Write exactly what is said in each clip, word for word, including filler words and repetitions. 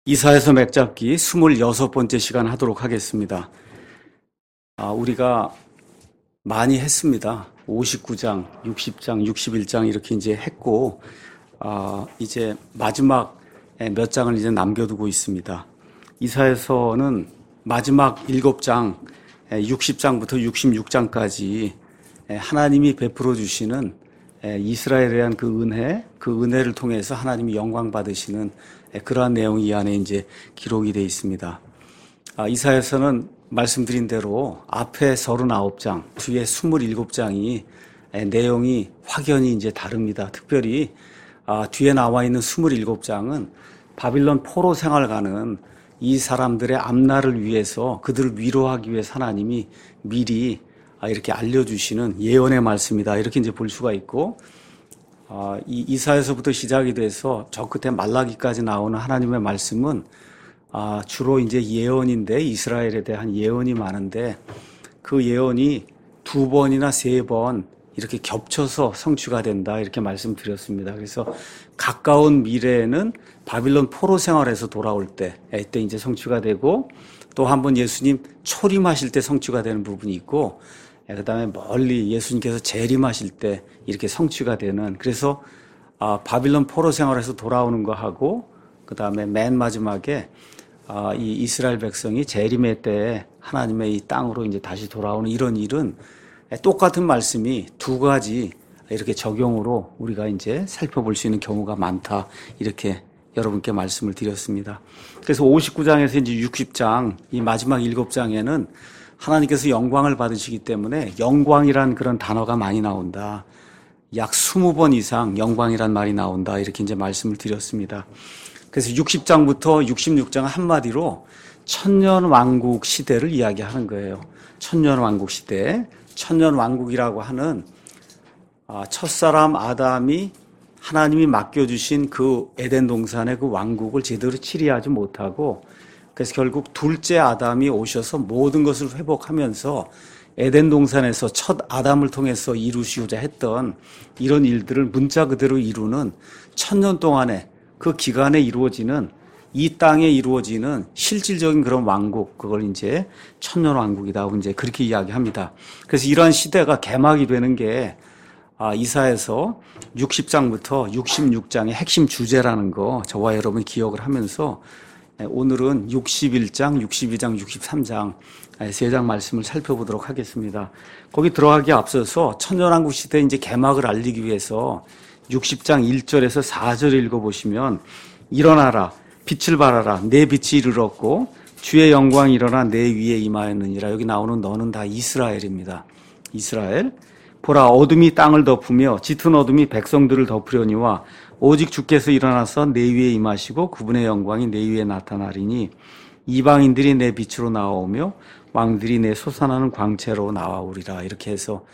이사야서 맥잡기 스물여섯 번째 시간 하도록 하겠습니다. 아, 우리가 많이 했습니다. 오십구 장, 육십 장, 육십일 장 이렇게 이제 했고, 아, 이제 마지막 몇 장을 이제 남겨두고 있습니다. 이사야서는 마지막 일곱 장, 육십 장부터 육십육 장까지 하나님이 베풀어 주시는 이스라엘에 대한 그 은혜, 그 은혜를 통해서 하나님이 영광 받으시는 그러한 내용이 이 안에 이제 기록이 되어 있습니다. 아, 이사야서는 말씀드린 대로 앞에 서른아홉 장, 뒤에 스물일곱 장이 내용이 확연히 이제 다릅니다. 특별히 아, 뒤에 나와 있는 스물일곱 장은 바빌론 포로 생활 가는 이 사람들의 앞날을 위해서 그들을 위로하기 위해서 하나님이 미리 이렇게 알려주시는 예언의 말씀이다. 이렇게 이제 볼 수가 있고, 어, 이 이사야서부터 시작이 돼서 저 끝에 말라기까지 나오는 하나님의 말씀은 아, 주로 이제 예언인데 이스라엘에 대한 예언이 많은데 그 예언이 두 번이나 세 번 이렇게 겹쳐서 성취가 된다. 이렇게 말씀드렸습니다. 그래서 가까운 미래에는 바빌론 포로 생활에서 돌아올 때, 이때 이제 성취가 되고 또 한 번 예수님 초림하실 때 성취가 되는 부분이 있고 그 다음에 멀리 예수님께서 재림하실 때 이렇게 성취가 되는, 그래서 아, 바빌론 포로 생활에서 돌아오는 거 하고 그 다음에 맨 마지막에 아, 이 이스라엘 백성이 재림의 때에 하나님의 이 땅으로 이제 다시 돌아오는 이런 일은 똑같은 말씀이 두 가지 이렇게 적용으로 우리가 이제 살펴볼 수 있는 경우가 많다. 이렇게 여러분께 말씀을 드렸습니다. 그래서 오십구 장에서 이제 육십 장, 이 마지막 일곱 장에는 하나님께서 영광을 받으시기 때문에 영광이란 그런 단어가 많이 나온다. 약 스무 번 이상 영광이란 말이 나온다. 이렇게 이제 말씀을 드렸습니다. 그래서 육십 장부터 육십육 장은 한마디로 천년 왕국 시대를 이야기하는 거예요. 천년 왕국 시대. 천년 왕국이라고 하는 첫사람 아담이 하나님이 맡겨주신 그 에덴 동산의 그 왕국을 제대로 치리하지 못하고, 그래서 결국 둘째 아담이 오셔서 모든 것을 회복하면서 에덴 동산에서 첫 아담을 통해서 이루시고자 했던 이런 일들을 문자 그대로 이루는 천년 동안에 그 기간에 이루어지는 이 땅에 이루어지는 실질적인 그런 왕국, 그걸 이제 천년 왕국이다. 이제 그렇게 이야기합니다. 그래서 이러한 시대가 개막이 되는 게 아, 이사야서 육십 장부터 육십육 장의 핵심 주제라는 거 저와 여러분 기억을 하면서 오늘은 육십일 장, 육십이 장, 육십삼 장 세 장 말씀을 살펴보도록 하겠습니다. 거기 들어가기 앞서서 천년왕국 시대 이제 개막을 알리기 위해서 육십 장 일 절에서 사 절 읽어보시면, 일어나라 빛을 발하라 내 빛이 이르렀고 주의 영광이 일어나 내 위에 임하였느니라. 여기 나오는 너는 다 이스라엘입니다. 이스라엘. 보라 어둠이 땅을 덮으며 짙은 어둠이 백성들을 덮으려니와 오직 주께서 일어나서 내 위에 임하시고 그분의 영광이 내 위에 나타나리니 이방인들이 내 빛으로 나오며 왕들이 내 솟아나는 광채로 나와오리라. 이렇게 해서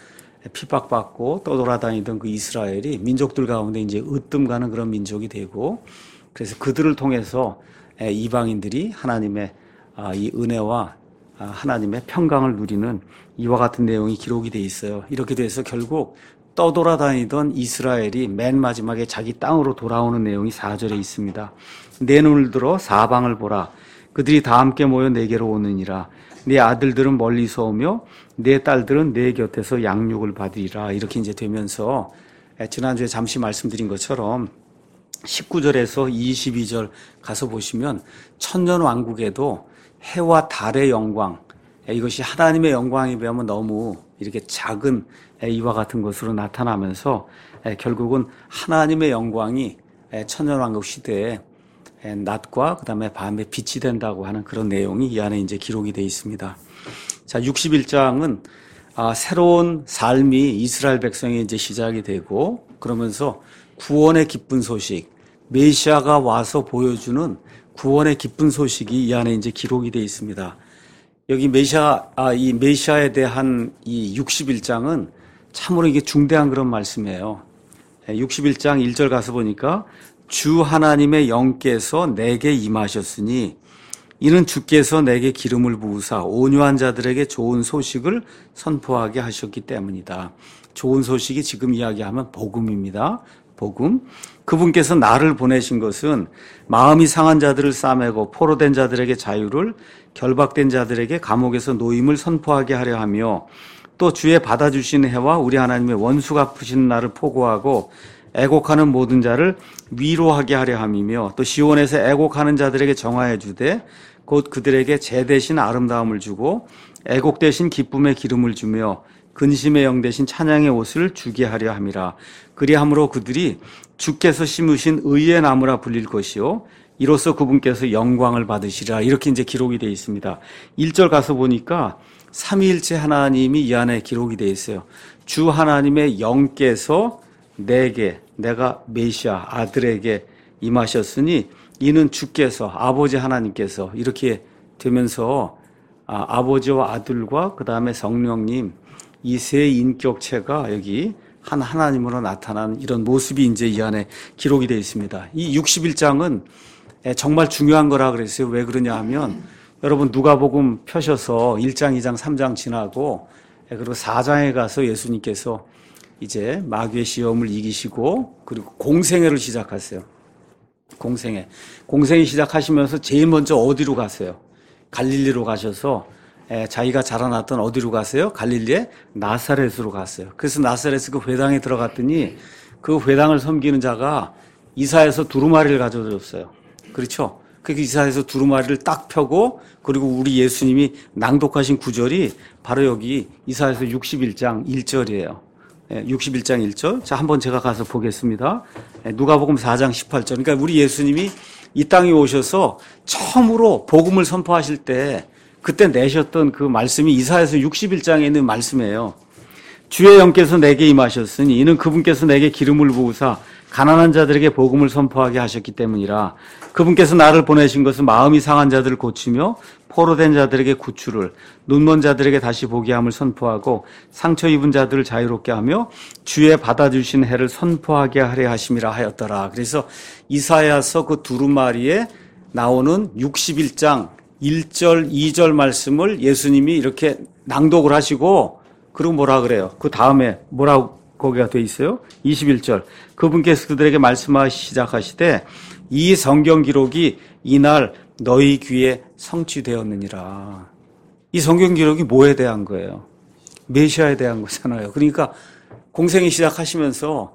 핍박받고 떠돌아다니던 그 이스라엘이 민족들 가운데 이제 으뜸 가는 그런 민족이 되고, 그래서 그들을 통해서 이방인들이 하나님의 이 은혜와 하나님의 평강을 누리는 이와 같은 내용이 기록이 돼 있어요. 이렇게 돼서 결국 떠돌아다니던 이스라엘이 맨 마지막에 자기 땅으로 돌아오는 내용이 사 절에 있습니다. 내 눈을 들어 사방을 보라. 그들이 다 함께 모여 내게로 오느니라. 내 아들들은 멀리서 오며 내 딸들은 내 곁에서 양육을 받으리라. 이렇게 이제 되면서 지난주에 잠시 말씀드린 것처럼 십구 절에서 이십이 절 가서 보시면 천년 왕국에도 해와 달의 영광, 이것이 하나님의 영광에 비하면 너무 이렇게 작은 이와 같은 것으로 나타나면서 결국은 하나님의 영광이 천년왕국 시대에 낮과 그 다음에 밤에 빛이 된다고 하는 그런 내용이 이 안에 이제 기록이 되어 있습니다. 자, 육십일 장은 아, 새로운 삶이 이스라엘 백성이 이제 시작이 되고, 그러면서 구원의 기쁜 소식, 메시아가 와서 보여주는 구원의 기쁜 소식이 이 안에 이제 기록이 되어 있습니다. 여기 메시아, 아, 이 메시아에 대한 이 육십일 장은 참으로 이게 중대한 그런 말씀이에요. 육십일 장 일 절 가서 보니까 주 하나님의 영께서 내게 임하셨으니 이는 주께서 내게 기름을 부으사 온유한 자들에게 좋은 소식을 선포하게 하셨기 때문이다. 좋은 소식이 지금 이야기하면 복음입니다. 복음. 그분께서 나를 보내신 것은 마음이 상한 자들을 싸매고 포로된 자들에게 자유를, 결박된 자들에게 감옥에서 노임을 선포하게 하려 하며, 또 주의 받아주시는 해와 우리 하나님의 원수 갚으시는 날을 포고하고 애곡하는 모든 자를 위로하게 하려 함이며, 또 시온에서 애곡하는 자들에게 정하여 주되 곧 그들에게 제 대신 아름다움을 주고 애곡 대신 기쁨의 기름을 주며 근심의 영 대신 찬양의 옷을 주게 하려 함이라. 그리함으로 그들이 주께서 심으신 의의 나무라 불릴 것이요 이로써 그분께서 영광을 받으시리라. 이렇게 이제 기록이 되어 있습니다. 일 절 가서 보니까 삼위일체 하나님이 이 안에 기록이 되어 있어요. 주 하나님의 영께서 내게, 내가 메시아 아들에게 임하셨으니 이는 주께서, 아버지 하나님께서, 이렇게 되면서 아, 아버지와 아들과 그 다음에 성령님 이 세 인격체가 여기 한 하나님으로 나타나는 이런 모습이 이제 이 안에 기록이 되어 있습니다. 이 육십일 장은 정말 중요한 거라 그랬어요. 왜 그러냐 하면 여러분 누가복음 펴셔서 일 장, 이 장, 삼 장 지나고 그리고 사 장에 가서 예수님께서 이제 마귀의 시험을 이기시고 그리고 공생애를 시작하세요. 공생애. 공생애 시작하시면서 제일 먼저 어디로 가세요? 갈릴리로 가셔서 자기가 자라났던 어디로 가세요? 갈릴리의 나사렛으로 갔어요. 그래서 나사렛 그 회당에 들어갔더니 그 회당을 섬기는 자가 이사야서 두루마리를 가져줬어요. 그렇죠? 그 이사야서 두루마리를 딱 펴고 그리고 우리 예수님이 낭독하신 구절이 바로 여기 이사야서 육십일 장 일 절이에요. 육십일 장 일 절. 자, 한번 제가 가서 보겠습니다. 누가복음 사 장 십팔 절. 그러니까 우리 예수님이 이 땅에 오셔서 처음으로 복음을 선포하실 때 그때 내셨던 그 말씀이 이사야서 육십일 장에 있는 말씀이에요. 주의 영께서 내게 임하셨으니 이는 그분께서 내게 기름을 부으사 가난한 자들에게 복음을 선포하게 하셨기 때문이라. 그분께서 나를 보내신 것은 마음이 상한 자들을 고치며 포로된 자들에게 구출을, 눈먼 자들에게 다시 보게 함을 선포하고 상처 입은 자들을 자유롭게 하며 주의 받아주신 해를 선포하게 하려 하심이라 하였더라. 그래서 이사야서 그 두루마리에 나오는 육십일 장 일 절, 이 절 말씀을 예수님이 이렇게 낭독을 하시고 그리고 뭐라 그래요? 그 다음에 뭐라고 거기가 돼 있어요? 이십일 절. 그분께서 그들에게 말씀하시 시작하시되 이 성경 기록이 이날 너희 귀에 성취되었느니라. 이 성경 기록이 뭐에 대한 거예요? 메시아에 대한 거잖아요. 그러니까 공생이 시작하시면서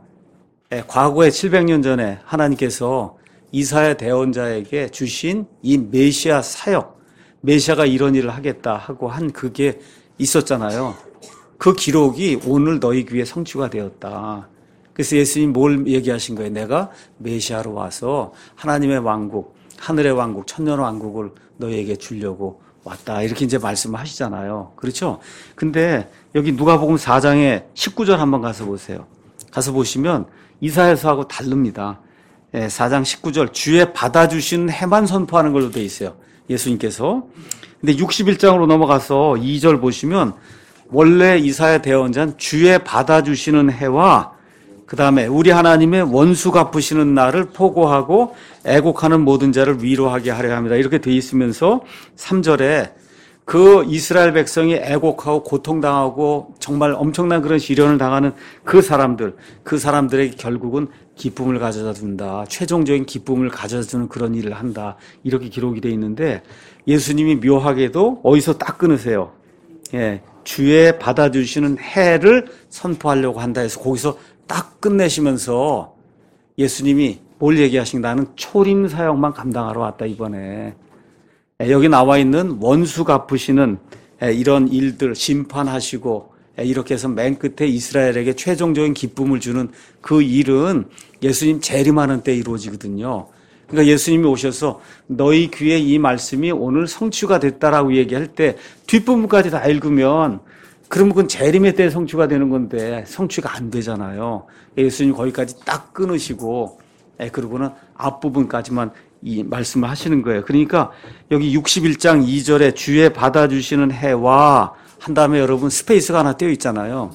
과거에 칠백 년 전에 하나님께서 이사야 대언자에게 주신 이 메시아 사역, 메시아가 이런 일을 하겠다 하고 한 그게 있었잖아요. 그 기록이 오늘 너희 귀에 성취가 되었다. 그래서 예수님 뭘 얘기하신 거예요? 내가 메시아로 와서 하나님의 왕국, 하늘의 왕국, 천년 왕국을 너희에게 주려고 왔다. 이렇게 이제 말씀을 하시잖아요. 그렇죠? 근데 여기 누가복음 사 장에 십구 절 한번 가서 보세요. 가서 보시면 이사야서하고 다릅니다. 사 장 십구 절 주의 받아주시는 해만 선포하는 걸로 돼 있어요. 예수님께서. 근데 육십일 장으로 넘어가서 이 절 보시면 원래 이사야 대언자는 주의 받아주시는 해와 그 다음에 우리 하나님의 원수 갚으시는 날을 포고하고 애곡하는 모든 자를 위로하게 하려 합니다. 이렇게 돼 있으면서 삼 절에 그 이스라엘 백성이 애곡하고 고통당하고 정말 엄청난 그런 시련을 당하는 그 사람들, 그 사람들에게 결국은 기쁨을 가져다 준다. 최종적인 기쁨을 가져다 주는 그런 일을 한다. 이렇게 기록이 돼 있는데 예수님이 묘하게도 어디서 딱 끊으세요. 예, 주의 받아주시는 해를 선포하려고 한다 해서 거기서 딱 끝내시면서 예수님이 뭘 얘기하신 나는 초림 사역만 감당하러 왔다 이번에. 여기 나와 있는 원수 갚으시는 이런 일들 심판하시고 이렇게 해서 맨 끝에 이스라엘에게 최종적인 기쁨을 주는 그 일은 예수님 재림하는 때 이루어지거든요. 그러니까 예수님이 오셔서 너희 귀에 이 말씀이 오늘 성취가 됐다라고 얘기할 때 뒷부분까지 다 읽으면 그러면 그건 재림의 때 성취가 되는 건데 성취가 안 되잖아요. 예수님 거기까지 딱 끊으시고 그러고는 앞부분까지만 이 말씀을 하시는 거예요. 그러니까 여기 육십일 장 이 절에 주의 받아주시는 해와 한 다음에 여러분 스페이스가 하나 떼어 있잖아요.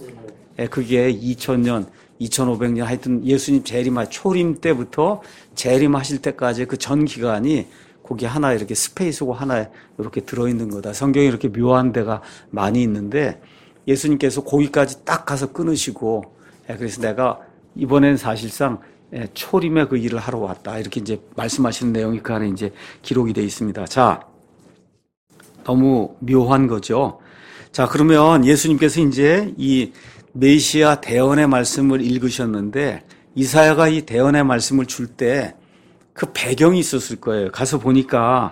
그게 이천 년, 이천오백 년 하여튼 예수님 재림할 초림 때부터 재림하실 때까지 그 전 기간이 거기 하나 이렇게 스페이스고 하나에 이렇게 들어있는 거다. 성경에 이렇게 묘한 데가 많이 있는데 예수님께서 거기까지 딱 가서 끊으시고 그래서 내가 이번엔 사실상 예, 초림의 그 일을 하러 왔다. 이렇게 이제 말씀하시는 내용이 그 안에 이제 기록이 되어 있습니다. 자, 너무 묘한 거죠. 자, 그러면 예수님께서 이제 이 메시아 대언의 말씀을 읽으셨는데 이사야가 이 대언의 말씀을 줄 때 그 배경이 있었을 거예요. 가서 보니까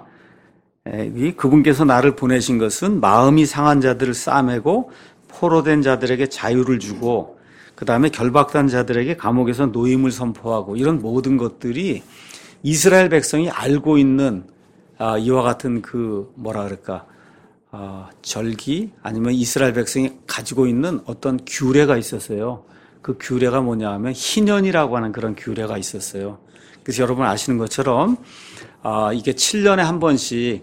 그분께서 나를 보내신 것은 마음이 상한 자들을 싸매고 포로된 자들에게 자유를 주고 그 다음에 결박된 자들에게 감옥에서 노임을 선포하고 이런 모든 것들이 이스라엘 백성이 알고 있는 아, 이와 같은 그 뭐라 그럴까 아, 절기 아니면 이스라엘 백성이 가지고 있는 어떤 규례가 있었어요. 그 규례가 뭐냐 하면 희년이라고 하는 그런 규례가 있었어요. 그래서 여러분 아시는 것처럼 아, 이게 칠 년에 한 번씩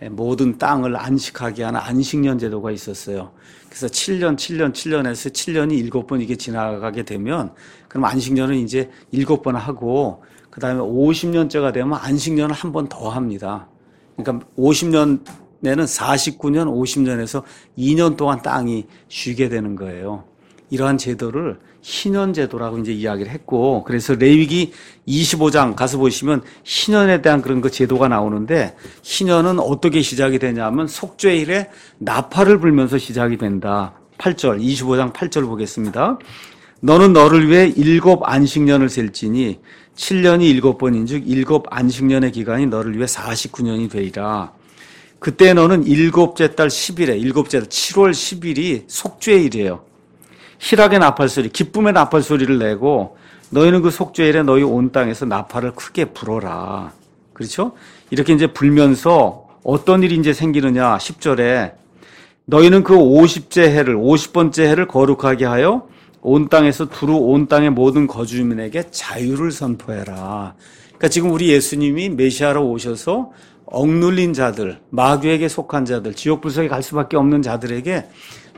모든 땅을 안식하게 하는 안식년 제도가 있었어요. 그래서 칠 년, 칠 년, 칠 년에서 칠 년이 일곱 번 이게 지나가게 되면 그럼 안식년은 이제 일곱 번 하고 그 다음에 오십 년째가 되면 안식년을 한 번 더 합니다. 그러니까 오십 년에는 사십구 년, 오십 년에서 이 년 동안 땅이 쉬게 되는 거예요. 이러한 제도를 희년 제도라고 이제 이야기를 했고, 그래서 레위기 이십오 장 가서 보시면 희년에 대한 그런 그 제도가 나오는데, 희년은 어떻게 시작이 되냐면 속죄일에 나팔을 불면서 시작이 된다. 팔 절, 이십오 장 팔 절 보겠습니다. 너는 너를 위해 일곱 안식년을 셀지니 칠 년이 일곱 번인즉 일곱 안식년의 기간이 너를 위해 사십구 년이 되리라. 그때 너는 일곱째 달 십 일에 일곱째 달 칠월 십 일이 속죄일이에요. 희락의 나팔소리, 기쁨의 나팔소리를 내고 너희는 그 속죄일에 너희 온 땅에서 나팔을 크게 불어라. 그렇죠? 이렇게 이제 불면서 어떤 일이 이제 생기느냐. 십 절에 너희는 그 오십째 해를 오십 번째 해를 거룩하게 하여 온 땅에서 두루 온 땅의 모든 거주민에게 자유를 선포해라. 그러니까 지금 우리 예수님이 메시아로 오셔서 억눌린 자들, 마귀에게 속한 자들, 지옥 불속에 갈 수밖에 없는 자들에게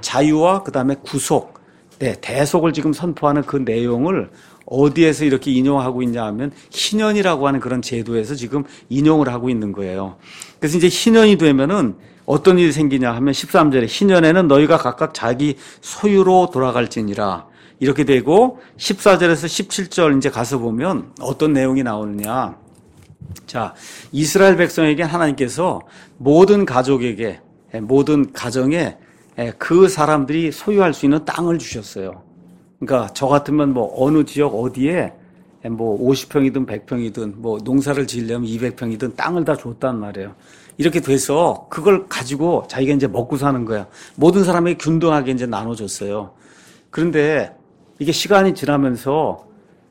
자유와 그 다음에 구속, 네, 대속을 지금 선포하는 그 내용을 어디에서 이렇게 인용하고 있냐 하면 희년이라고 하는 그런 제도에서 지금 인용을 하고 있는 거예요. 그래서 이제 희년이 되면은 어떤 일이 생기냐 하면 십삼 절에 희년에는 너희가 각각 자기 소유로 돌아갈지니라. 이렇게 되고 십사 절에서 십칠 절 이제 가서 보면 어떤 내용이 나오느냐. 자, 이스라엘 백성에게 하나님께서 모든 가족에게, 모든 가정에 그 사람들이 소유할 수 있는 땅을 주셨어요. 그러니까 저 같으면 뭐 어느 지역 어디에 뭐 오십 평이든 백 평이든 뭐 농사를 지으려면 이백 평이든 땅을 다 줬단 말이에요. 이렇게 돼서 그걸 가지고 자기가 이제 먹고 사는 거야. 모든 사람에게 균등하게 이제 나눠줬어요. 그런데 이게 시간이 지나면서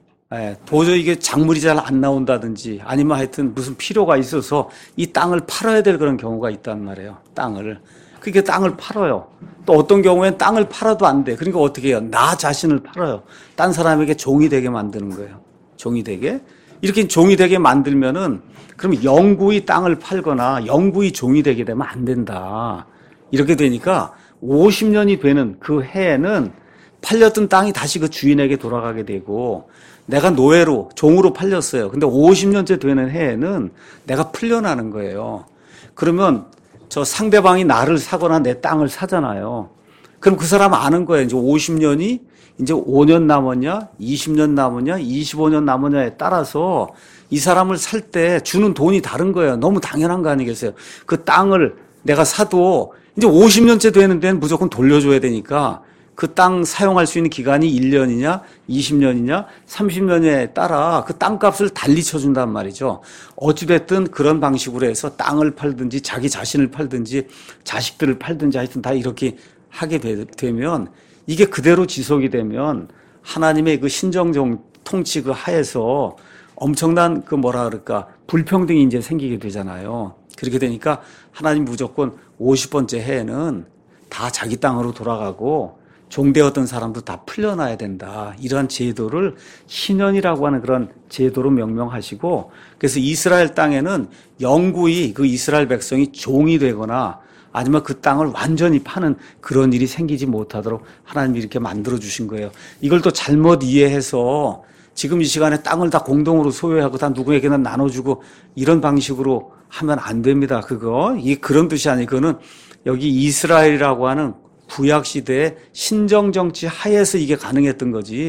도저히 이게 작물이 잘 안 나온다든지 아니면 하여튼 무슨 필요가 있어서 이 땅을 팔아야 될 그런 경우가 있단 말이에요. 땅을. 그러니까 땅을 팔아요. 또 어떤 경우엔 땅을 팔아도 안 돼. 그러니까 어떻게 해요? 나 자신을 팔아요. 딴 사람에게 종이 되게 만드는 거예요. 종이 되게. 이렇게 종이 되게 만들면은 그럼 영구히 땅을 팔거나 영구히 종이 되게 되면 안 된다. 이렇게 되니까 오십 년이 되는 그 해에는 팔렸던 땅이 다시 그 주인에게 돌아가게 되고 내가 노예로, 종으로 팔렸어요. 근데 오십 년째 되는 해에는 내가 풀려나는 거예요. 그러면 저 상대방이 나를 사거나 내 땅을 사잖아요. 그럼 그 사람 아는 거예요. 이제 오십 년이 이제 오 년 남았냐, 이십 년 남았냐, 이십오 년 남았냐에 따라서 이 사람을 살 때 주는 돈이 다른 거예요. 너무 당연한 거 아니겠어요? 그 땅을 내가 사도 이제 오십 년째 되는 데는 무조건 돌려줘야 되니까 그 땅 사용할 수 있는 기간이 일 년이냐, 이십 년이냐, 삼십 년에 따라 그 땅값을 달리 쳐준단 말이죠. 어찌됐든 그런 방식으로 해서 땅을 팔든지 자기 자신을 팔든지 자식들을 팔든지 하여튼 다 이렇게 하게 되면 이게 그대로 지속이 되면 하나님의 그 신정 통치 그 하에서 엄청난 그 뭐라 그럴까 불평등이 이제 생기게 되잖아요. 그렇게 되니까 하나님 무조건 오십 번째 해에는 다 자기 땅으로 돌아가고 종되었던 사람도 다 풀려나야 된다. 이러한 제도를 희년이라고 하는 그런 제도로 명명하시고 그래서 이스라엘 땅에는 영구히 그 이스라엘 백성이 종이 되거나 아니면 그 땅을 완전히 파는 그런 일이 생기지 못하도록 하나님이 이렇게 만들어주신 거예요. 이걸 또 잘못 이해해서 지금 이 시간에 땅을 다 공동으로 소유하고 다 누구에게나 나눠주고 이런 방식으로 하면 안 됩니다. 그거. 이게 그런 뜻이 아니고 그거는 여기 이스라엘이라고 하는 구약시대의 신정정치 하에서 이게 가능했던 거지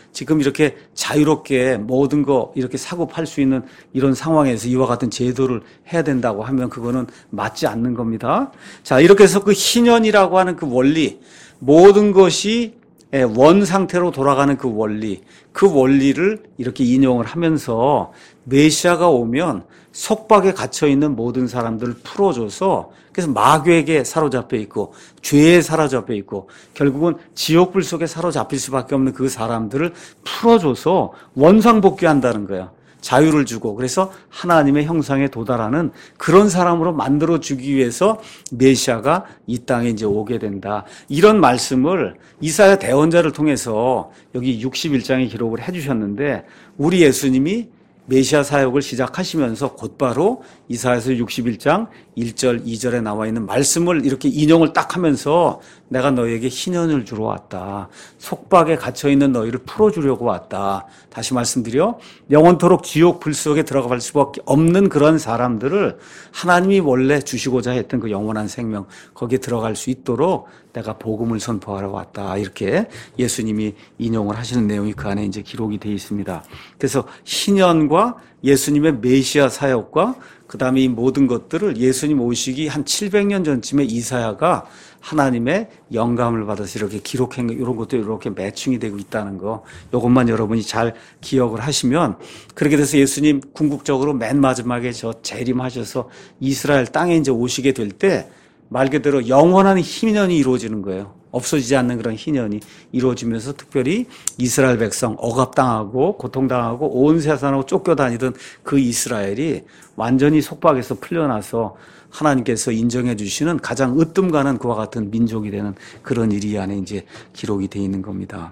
지금 이렇게 자유롭게 모든 거 이렇게 사고 팔 수 있는 이런 상황에서 이와 같은 제도를 해야 된다고 하면 그거는 맞지 않는 겁니다. 자, 이렇게 해서 그 희년이라고 하는 그 원리, 모든 것이 원 상태로 돌아가는 그 원리, 그 원리를 이렇게 인용을 하면서 메시아가 오면 속박에 갇혀있는 모든 사람들을 풀어줘서 그래서 마귀에게 사로잡혀 있고 죄에 사로잡혀 있고 결국은 지옥불 속에 사로잡힐 수밖에 없는 그 사람들을 풀어줘서 원상복귀한다는 거예요. 자유를 주고 그래서 하나님의 형상에 도달하는 그런 사람으로 만들어주기 위해서 메시아가 이 땅에 이제 오게 된다. 이런 말씀을 이사야 대언자를 통해서 여기 육십일 장에 기록을 해주셨는데 우리 예수님이 메시아 사역을 시작하시면서 곧바로 이사야서 육십일 장 일 절 이 절에 나와 있는 말씀을 이렇게 인용을 딱 하면서 내가 너희에게 희년을 주러 왔다. 속박에 갇혀있는 너희를 풀어주려고 왔다. 다시 말씀드려 영원토록 지옥 불 속에 들어갈 수밖에 없는 그런 사람들을 하나님이 원래 주시고자 했던 그 영원한 생명 거기에 들어갈 수 있도록 내가 복음을 선포하러 왔다. 이렇게 예수님이 인용을 하시는 내용이 그 안에 이제 기록이 되어 있습니다. 그래서 희년과 예수님의 메시아 사역과 그 다음에 이 모든 것들을 예수님 오시기 한 칠백 년 전쯤에 이사야가 하나님의 영감을 받아서 이렇게 기록한 거, 이런 것도 이렇게 매칭이 되고 있다는 거, 이것만 여러분이 잘 기억을 하시면, 그렇게 돼서 예수님 궁극적으로 맨 마지막에 저 재림하셔서 이스라엘 땅에 이제 오시게 될 때, 말 그대로 영원한 희년이 이루어지는 거예요. 없어지지 않는 그런 희년이 이루어지면서 특별히 이스라엘 백성 억압당하고 고통당하고 온 세상으로 쫓겨다니던 그 이스라엘이 완전히 속박에서 풀려나서 하나님께서 인정해 주시는 가장 으뜸 가는 그와 같은 민족이 되는 그런 일이 안에 이제 기록이 되어 있는 겁니다.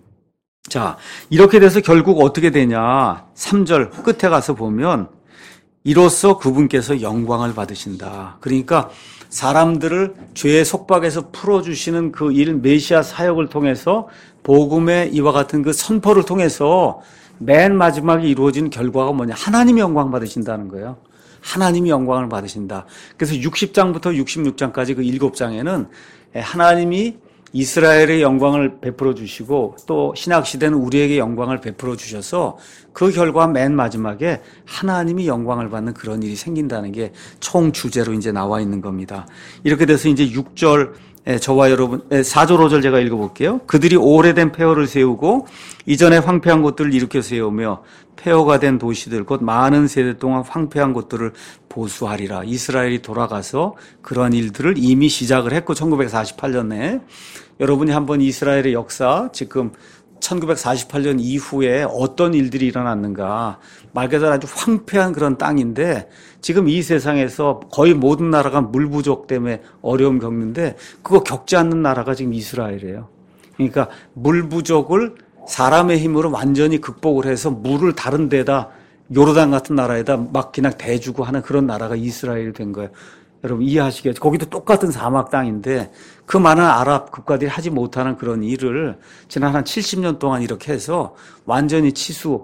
자, 이렇게 돼서 결국 어떻게 되냐? 삼 절 끝에 가서 보면 이로써 그분께서 영광을 받으신다. 그러니까 사람들을 죄의 속박에서 풀어주시는 그 일, 메시아 사역을 통해서 복음의 이와 같은 그 선포를 통해서 맨 마지막에 이루어진 결과가 뭐냐? 하나님이 영광 받으신다는 거예요. 하나님이 영광을 받으신다. 그래서 육십 장부터 육십육 장까지 그 일곱 장에는 하나님이 이스라엘의 영광을 베풀어 주시고 또 신약시대는 우리에게 영광을 베풀어 주셔서 그 결과 맨 마지막에 하나님이 영광을 받는 그런 일이 생긴다는 게 총 주제로 이제 나와 있는 겁니다. 이렇게 돼서 이제 육 절 저와 여러분 사 절 오 절 제가 읽어볼게요. 그들이 오래된 폐허를 세우고 이전에 황폐한 곳들을 일으켜 세우며 폐허가 된 도시들 곧 많은 세대 동안 황폐한 곳들을 보수하리라. 이스라엘이 돌아가서 그러한 일들을 이미 시작을 했고 천구백사십팔 년에 여러분이 한번 이스라엘의 역사 지금 천구백사십팔 년 이후에 어떤 일들이 일어났는가 말 그대로 아주 황폐한 그런 땅인데 지금 이 세상에서 거의 모든 나라가 물 부족 때문에 어려움 겪는데 그거 겪지 않는 나라가 지금 이스라엘이에요. 그러니까 물 부족을 사람의 힘으로 완전히 극복을 해서 물을 다른 데다 요르단 같은 나라에다 막 그냥 대주고 하는 그런 나라가 이스라엘이 된 거예요. 여러분 이해하시겠죠? 거기도 똑같은 사막 땅인데 그 많은 아랍 국가들이 하지 못하는 그런 일을 지난 한 칠십 년 동안 이렇게 해서 완전히 치수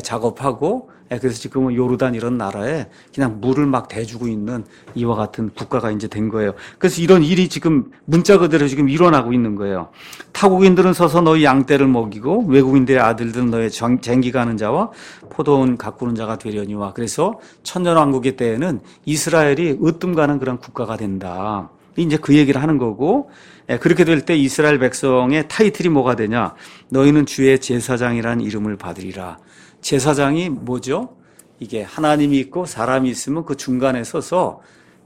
작업하고 그래서 지금은 요르단 이런 나라에 그냥 물을 막 대주고 있는 이와 같은 국가가 이제 된 거예요. 그래서 이런 일이 지금 문자 그대로 지금 일어나고 있는 거예요. 타국인들은 서서 너희 양떼를 먹이고 외국인들의 아들들은 너의 쟁기 가는 자와 포도원 가꾸는 자가 되려니와. 그래서 천년왕국의 때에는 이스라엘이 으뜸 가는 그런 국가가 된다. 이제 그 얘기를 하는 거고, 그렇게 될 때 이스라엘 백성의 타이틀이 뭐가 되냐? 너희는 주의 제사장이라는 이름을 받으리라. 제사장이 뭐죠? 이게 하나님이 있고 사람이 있으면 그 중간에 서서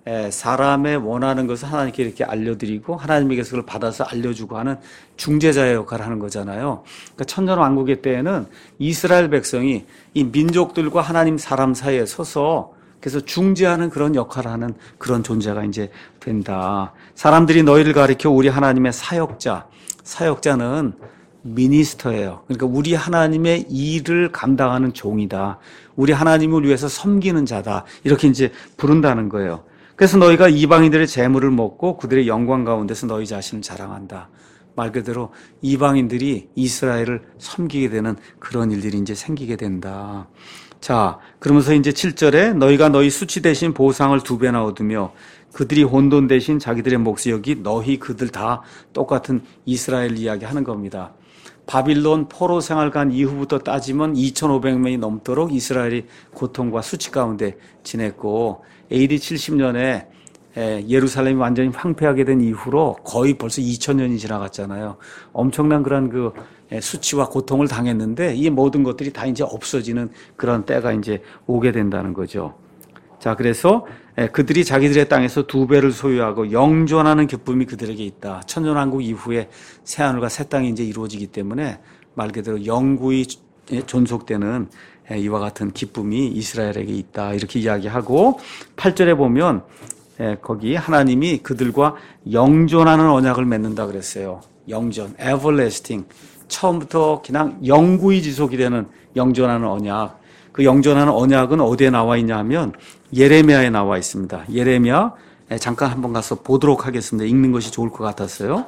사람의 원하는 것을 하나님께 이렇게 알려드리고 하나님에게서 그걸 받아서 알려주고 하는 중재자의 역할을 하는 거잖아요. 그러니까 천년왕국의 때에는 이스라엘 백성이 이 민족들과 하나님 사람 사이에 서서 그래서 중재하는 그런 역할을 하는 그런 존재가 이제 된다. 사람들이 너희를 가리켜 우리 하나님의 사역자, 사역자는 미니스터예요. 그러니까 우리 하나님의 일을 감당하는 종이다. 우리 하나님을 위해서 섬기는 자다. 이렇게 이제 부른다는 거예요. 그래서 너희가 이방인들의 재물을 먹고 그들의 영광 가운데서 너희 자신을 자랑한다. 말 그대로 이방인들이 이스라엘을 섬기게 되는 그런 일들이 이제 생기게 된다. 자, 그러면서 이제 칠 절에 너희가 너희 수치 대신 보상을 두 배나 얻으며 그들이 혼돈 대신 자기들의 몫이 여기 너희 그들 다 똑같은 이스라엘 이야기 하는 겁니다. 바빌론 포로 생활 간 이후부터 따지면 이천오백 명이 넘도록 이스라엘이 고통과 수치 가운데 지냈고 에이디 칠십 년에 예루살렘이 완전히 황폐하게 된 이후로 거의 벌써 이천 년이 지나갔잖아요. 엄청난 그런 그 수치와 고통을 당했는데 이 모든 것들이 다 이제 없어지는 그런 때가 이제 오게 된다는 거죠. 자, 그래서 그들이 자기들의 땅에서 두 배를 소유하고 영존하는 기쁨이 그들에게 있다. 천년왕국 이후에 새하늘과 새 땅이 이제 이루어지기 때문에 말 그대로 영구히 존속되는 이와 같은 기쁨이 이스라엘에게 있다. 이렇게 이야기하고 팔 절에 보면 거기 하나님이 그들과 영존하는 언약을 맺는다 그랬어요. 영존, everlasting. 처음부터 그냥 영구히 지속이 되는 영존하는 언약. 그 영존하는 언약은 어디에 나와 있냐 하면 예레미야에 나와 있습니다. 예레미야 잠깐 한번 가서 보도록 하겠습니다. 읽는 것이 좋을 것 같았어요.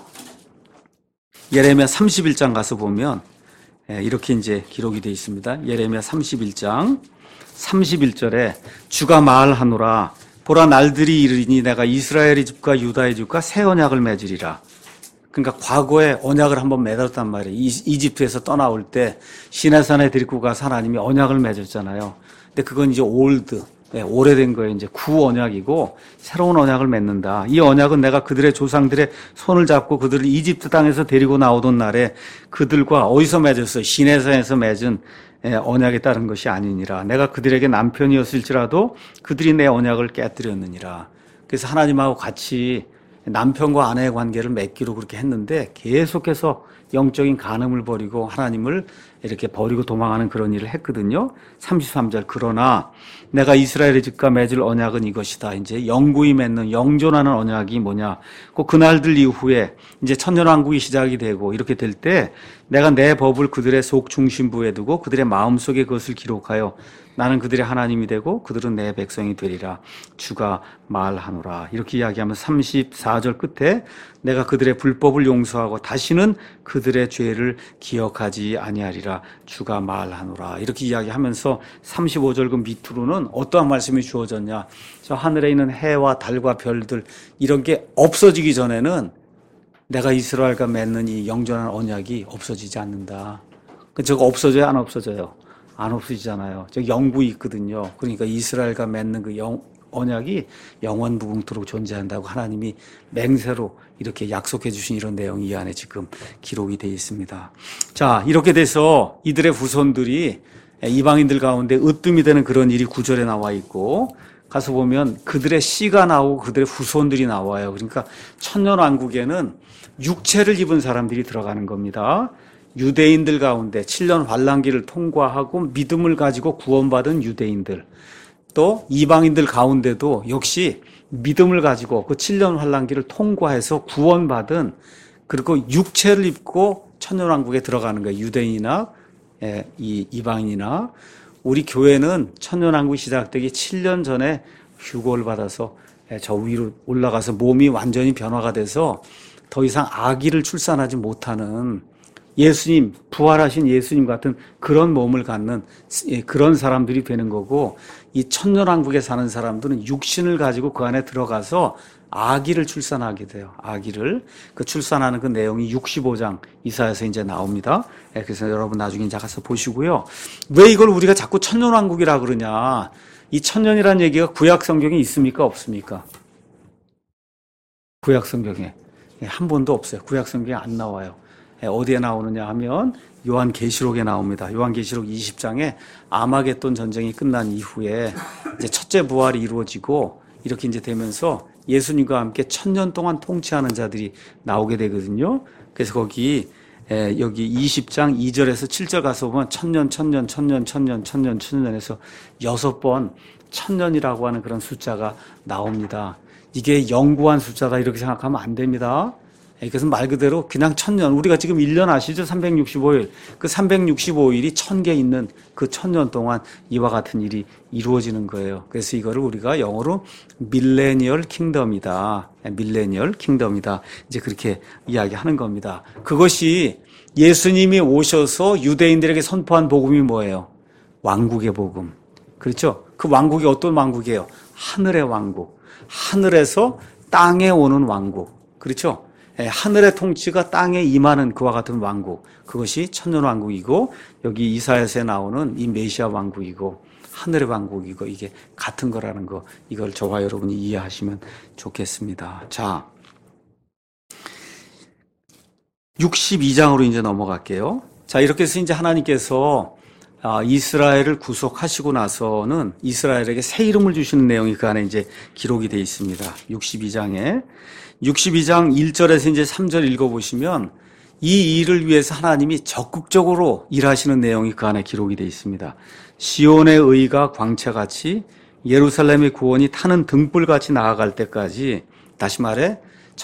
예레미야 삼십일 장 가서 보면 이렇게 이제 기록이 되어 있습니다. 예레미야 삼십일 장 삼십일 절에 주가 말하노라 보라 날들이 이르리니 내가 이스라엘의 집과 유다의 집과 새 언약을 맺으리라. 그러니까 과거에 언약을 한번 맺었단 말이에요. 이집트에서 떠나올 때 시내산에 데리고 가서 하나님이 언약을 맺었잖아요. 근데 그건 이제 올드, 네, 오래된 거예요. 이제 구 언약이고 새로운 언약을 맺는다. 이 언약은 내가 그들의 조상들의 손을 잡고 그들을 이집트 땅에서 데리고 나오던 날에 그들과 어디서 맺었어요? 시내산에서 맺은 언약에 따른 것이 아니니라. 내가 그들에게 남편이었을지라도 그들이 내 언약을 깨뜨렸느니라. 그래서 하나님하고 같이 남편과 아내의 관계를 맺기로 그렇게 했는데 계속해서 영적인 간음을 버리고 하나님을 이렇게 버리고 도망하는 그런 일을 했거든요. 삼십삼 절 그러나 내가 이스라엘의 집과 맺을 언약은 이것이다. 이제 영구히 맺는 영존하는 언약이 뭐냐. 그 그날들 이후에 이제 천년왕국이 시작이 되고 이렇게 될 때 내가 내 법을 그들의 속 중심부에 두고 그들의 마음속에 그것을 기록하여 나는 그들의 하나님이 되고 그들은 내 백성이 되리라. 주가 말하노라. 이렇게 이야기하면 삼십사 절 끝에 내가 그들의 불법을 용서하고 다시는 그들의 죄를 기억하지 아니하리라. 주가 말하노라. 이렇게 이야기하면서 삼십오 절 그 밑으로는 어떠한 말씀이 주어졌냐. 저 하늘에 있는 해와 달과 별들 이런 게 없어지기 전에는 내가 이스라엘과 맺는 이 영존한 언약이 없어지지 않는다. 저거 없어져요? 안 없어져요? 안 없어지잖아요. 저 영구히 있거든요. 그러니까 이스라엘과 맺는 그 영, 언약이 영원 무궁토록 존재한다고 하나님이 맹세로 이렇게 약속해 주신 이런 내용이 이 안에 지금 기록이 되어 있습니다. 자, 이렇게 돼서 이들의 후손들이 이방인들 가운데 으뜸이 되는 그런 일이 구절에 나와 있고 가서 보면 그들의 씨가 나오고 그들의 후손들이 나와요. 그러니까 천년왕국에는 육체를 입은 사람들이 들어가는 겁니다. 유대인들 가운데 칠 년 환란기를 통과하고 믿음을 가지고 구원받은 유대인들, 또 이방인들 가운데도 역시 믿음을 가지고 그 칠 년 환란기를 통과해서 구원받은 그리고 육체를 입고 천년왕국에 들어가는 거예요. 유대인이나 이 이방인이나. 우리 교회는 천년왕국이 시작되기 칠 년 전에 휴고를 받아서 저 위로 올라가서 몸이 완전히 변화가 돼서 더 이상 아기를 출산하지 못하는 예수님, 부활하신 예수님 같은 그런 몸을 갖는 그런 사람들이 되는 거고, 이 천년왕국에 사는 사람들은 육신을 가지고 그 안에 들어가서 아기를 출산하게 돼요. 아기를. 그 출산하는 그 내용이 육십오 장 이사야서 이제 나옵니다. 그래서 여러분 나중에 이제 가서 보시고요. 왜 이걸 우리가 자꾸 천년왕국이라 그러냐. 이 천년이라는 얘기가 구약 성경에 있습니까? 없습니까? 구약 성경에. 한 번도 없어요. 구약 성경에 안 나와요. 어디에 나오느냐 하면 요한계시록에 나옵니다. 요한계시록 이십 장에 아마겟돈 전쟁이 끝난 이후에 이제 첫째 부활이 이루어지고 이렇게 이제 되면서 예수님과 함께 천년 동안 통치하는 자들이 나오게 되거든요. 그래서 거기 여기 이십 장 이 절에서 칠 절 가서 보면 천년, 천년, 천년, 천년, 천년, 천년에서 여섯 번 천년이라고 하는 그런 숫자가 나옵니다. 이게 영구한 숫자다 이렇게 생각하면 안 됩니다. 그것은 말 그대로 그냥 천년. 우리가 지금 일 년 아시죠? 삼백육십오 일. 그 삼백육십오 일이 천 개 있는 그 천년 동안 이와 같은 일이 이루어지는 거예요. 그래서 이거를 우리가 영어로 밀레니얼 킹덤이다. 밀레니얼 킹덤이다. 이제 그렇게 이야기하는 겁니다. 그것이 예수님이 오셔서 유대인들에게 선포한 복음이 뭐예요? 왕국의 복음. 그렇죠? 그 왕국이 어떤 왕국이에요? 하늘의 왕국. 하늘에서 땅에 오는 왕국. 그렇죠? 하늘의 통치가 땅에 임하는 그와 같은 왕국, 그것이 천년왕국이고 여기 이사야서에 나오는 이 메시아 왕국이고 하늘의 왕국이고 이게 같은 거라는 거, 이걸 저와 여러분이 이해하시면 좋겠습니다. 자, 육십이 장으로 이제 넘어갈게요. 자, 이렇게 해서 이제 하나님께서 이스라엘을 구속하시고 나서는 이스라엘에게 새 이름을 주시는 내용이 그 안에 이제 기록이 되어 있습니다. 육십이 장에. 육십이 장 일 절에서 이제 삼 절 읽어보시면 이 일을 위해서 하나님이 적극적으로 일하시는 내용이 그 안에 기록이 되어 있습니다. 시온의 의가 광채같이 예루살렘의 구원이 타는 등불같이 나아갈 때까지, 다시 말해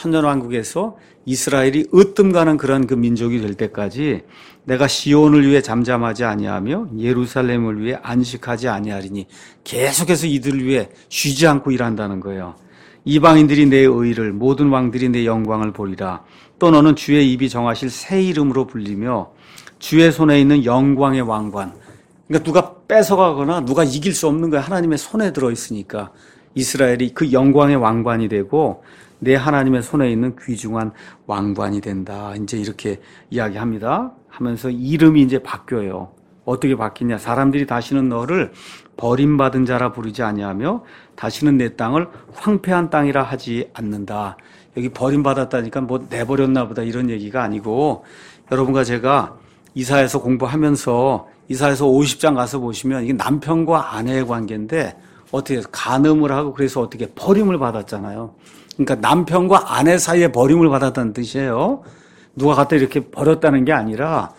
천년왕국에서 이스라엘이 으뜸가는 그런 그 민족이 될 때까지 내가 시온을 위해 잠잠하지 아니하며 예루살렘을 위해 안식하지 아니하리니, 계속해서 이들을 위해 쉬지 않고 일한다는 거예요. 이방인들이 내 의를, 모든 왕들이 내 영광을 보리라. 또 너는 주의 입이 정하실 새 이름으로 불리며 주의 손에 있는 영광의 왕관. 그러니까 누가 뺏어가거나 누가 이길 수 없는 거야. 하나님의 손에 들어있으니까 이스라엘이 그 영광의 왕관이 되고 내 하나님의 손에 있는 귀중한 왕관이 된다. 이제 이렇게 이야기합니다. 하면서 이름이 이제 바뀌어요. 어떻게 바뀌냐? 사람들이 다시는 너를 버림받은 자라 부르지 아니하며 다시는 내 땅을 황폐한 땅이라 하지 않는다. 여기 버림받았다니까 뭐 내버렸나 보다 이런 얘기가 아니고, 여러분과 제가 이사야서 공부하면서 이사야서 오십 장 가서 보시면 이게 남편과 아내의 관계인데 어떻게 간음을 하고 그래서 어떻게 버림을 받았잖아요. 그러니까 남편과 아내 사이에 버림을 받았다는 뜻이에요. 누가 갖다 이렇게 버렸다는 게 아니라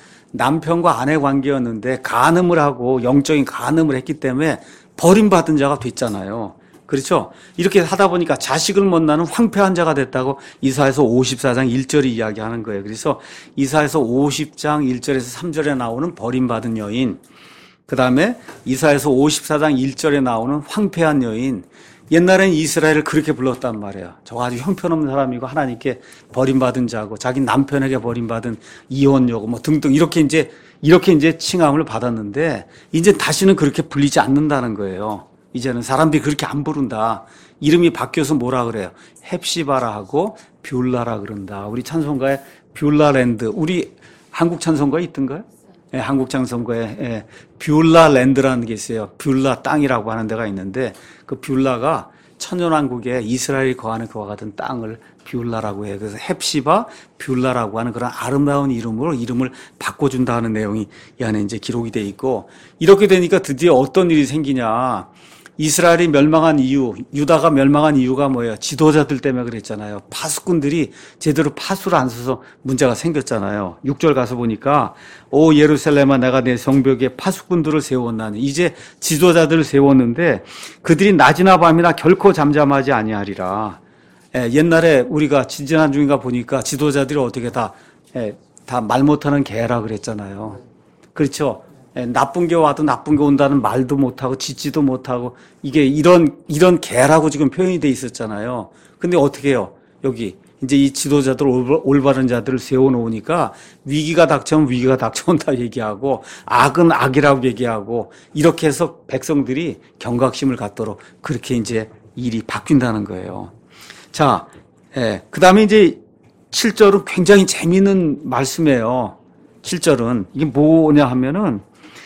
남편과 아내 관계였는데 간음을 하고 영적인 간음을 했기 때문에 버림받은 자가 됐잖아요. 그렇죠? 이렇게 하다 보니까 자식을 못 낳는 황폐한 자가 됐다고 이사야서 오십사 장 일 절이 이야기하는 거예요. 그래서 이사야서 오십 장 일 절에서 삼 절에 나오는 버림받은 여인, 그 다음에 이사야서 오십사 장 일 절에 나오는 황폐한 여인, 옛날엔 이스라엘을 그렇게 불렀단 말이에요. 저거 아주 형편없는 사람이고 하나님께 버림받은 자고 자기 남편에게 버림받은 이혼녀고 뭐 등등 이렇게 이제 이렇게 이제 칭함을 받았는데 이제 다시는 그렇게 불리지 않는다는 거예요. 이제는 사람들이 그렇게 안 부른다. 이름이 바뀌어서 뭐라 그래요? 헵시바라 하고 뷰라라 그런다. 우리 찬송가에 뷰라랜드, 우리 한국 찬송가에 있던가요? 예, 한국 찬송가에 예, 뷰라랜드라는 게 있어요. 뷰라 땅이라고 하는 데가 있는데 그 뷰라가 천년왕국에 이스라엘이 거하는 그와 같은 땅을 뷰라라고 해요. 그래서 헵시바 뷰라라고 하는 그런 아름다운 이름으로 이름을 바꿔준다 하는 내용이 이 안에 이제 기록이 돼 있고, 이렇게 되니까 드디어 어떤 일이 생기냐. 이스라엘이 멸망한 이유, 유다가 멸망한 이유가 뭐예요? 지도자들 때문에 그랬잖아요. 파수꾼들이 제대로 파수를 안 써서 문제가 생겼잖아요. 육 절 가서 보니까 오 예루살렘아 내가 내 성벽에 파수꾼들을 세웠나니, 이제 지도자들을 세웠는데 그들이 낮이나 밤이나 결코 잠잠하지 아니하리라. 예, 옛날에 우리가 지지난 중인가 보니까 지도자들이 어떻게 다, 예, 다 말 못하는 개라 그랬잖아요. 그렇죠? 예, 나쁜 게 와도 나쁜 게 온다는 말도 못하고 짓지도 못하고 이게 이런 이런 개라고 지금 표현이 돼 있었잖아요. 근데 어떻게 해요? 여기 이제 이 지도자들 올바른 자들을 세워놓으니까 위기가 닥쳐오면 위기가 닥쳐온다 얘기하고 악은 악이라고 얘기하고 이렇게 해서 백성들이 경각심을 갖도록 그렇게 이제 일이 바뀐다는 거예요. 자, 예, 그 다음에 이제 칠 절은 굉장히 재미있는 말씀이에요. 칠 절은 이게 뭐냐 하면은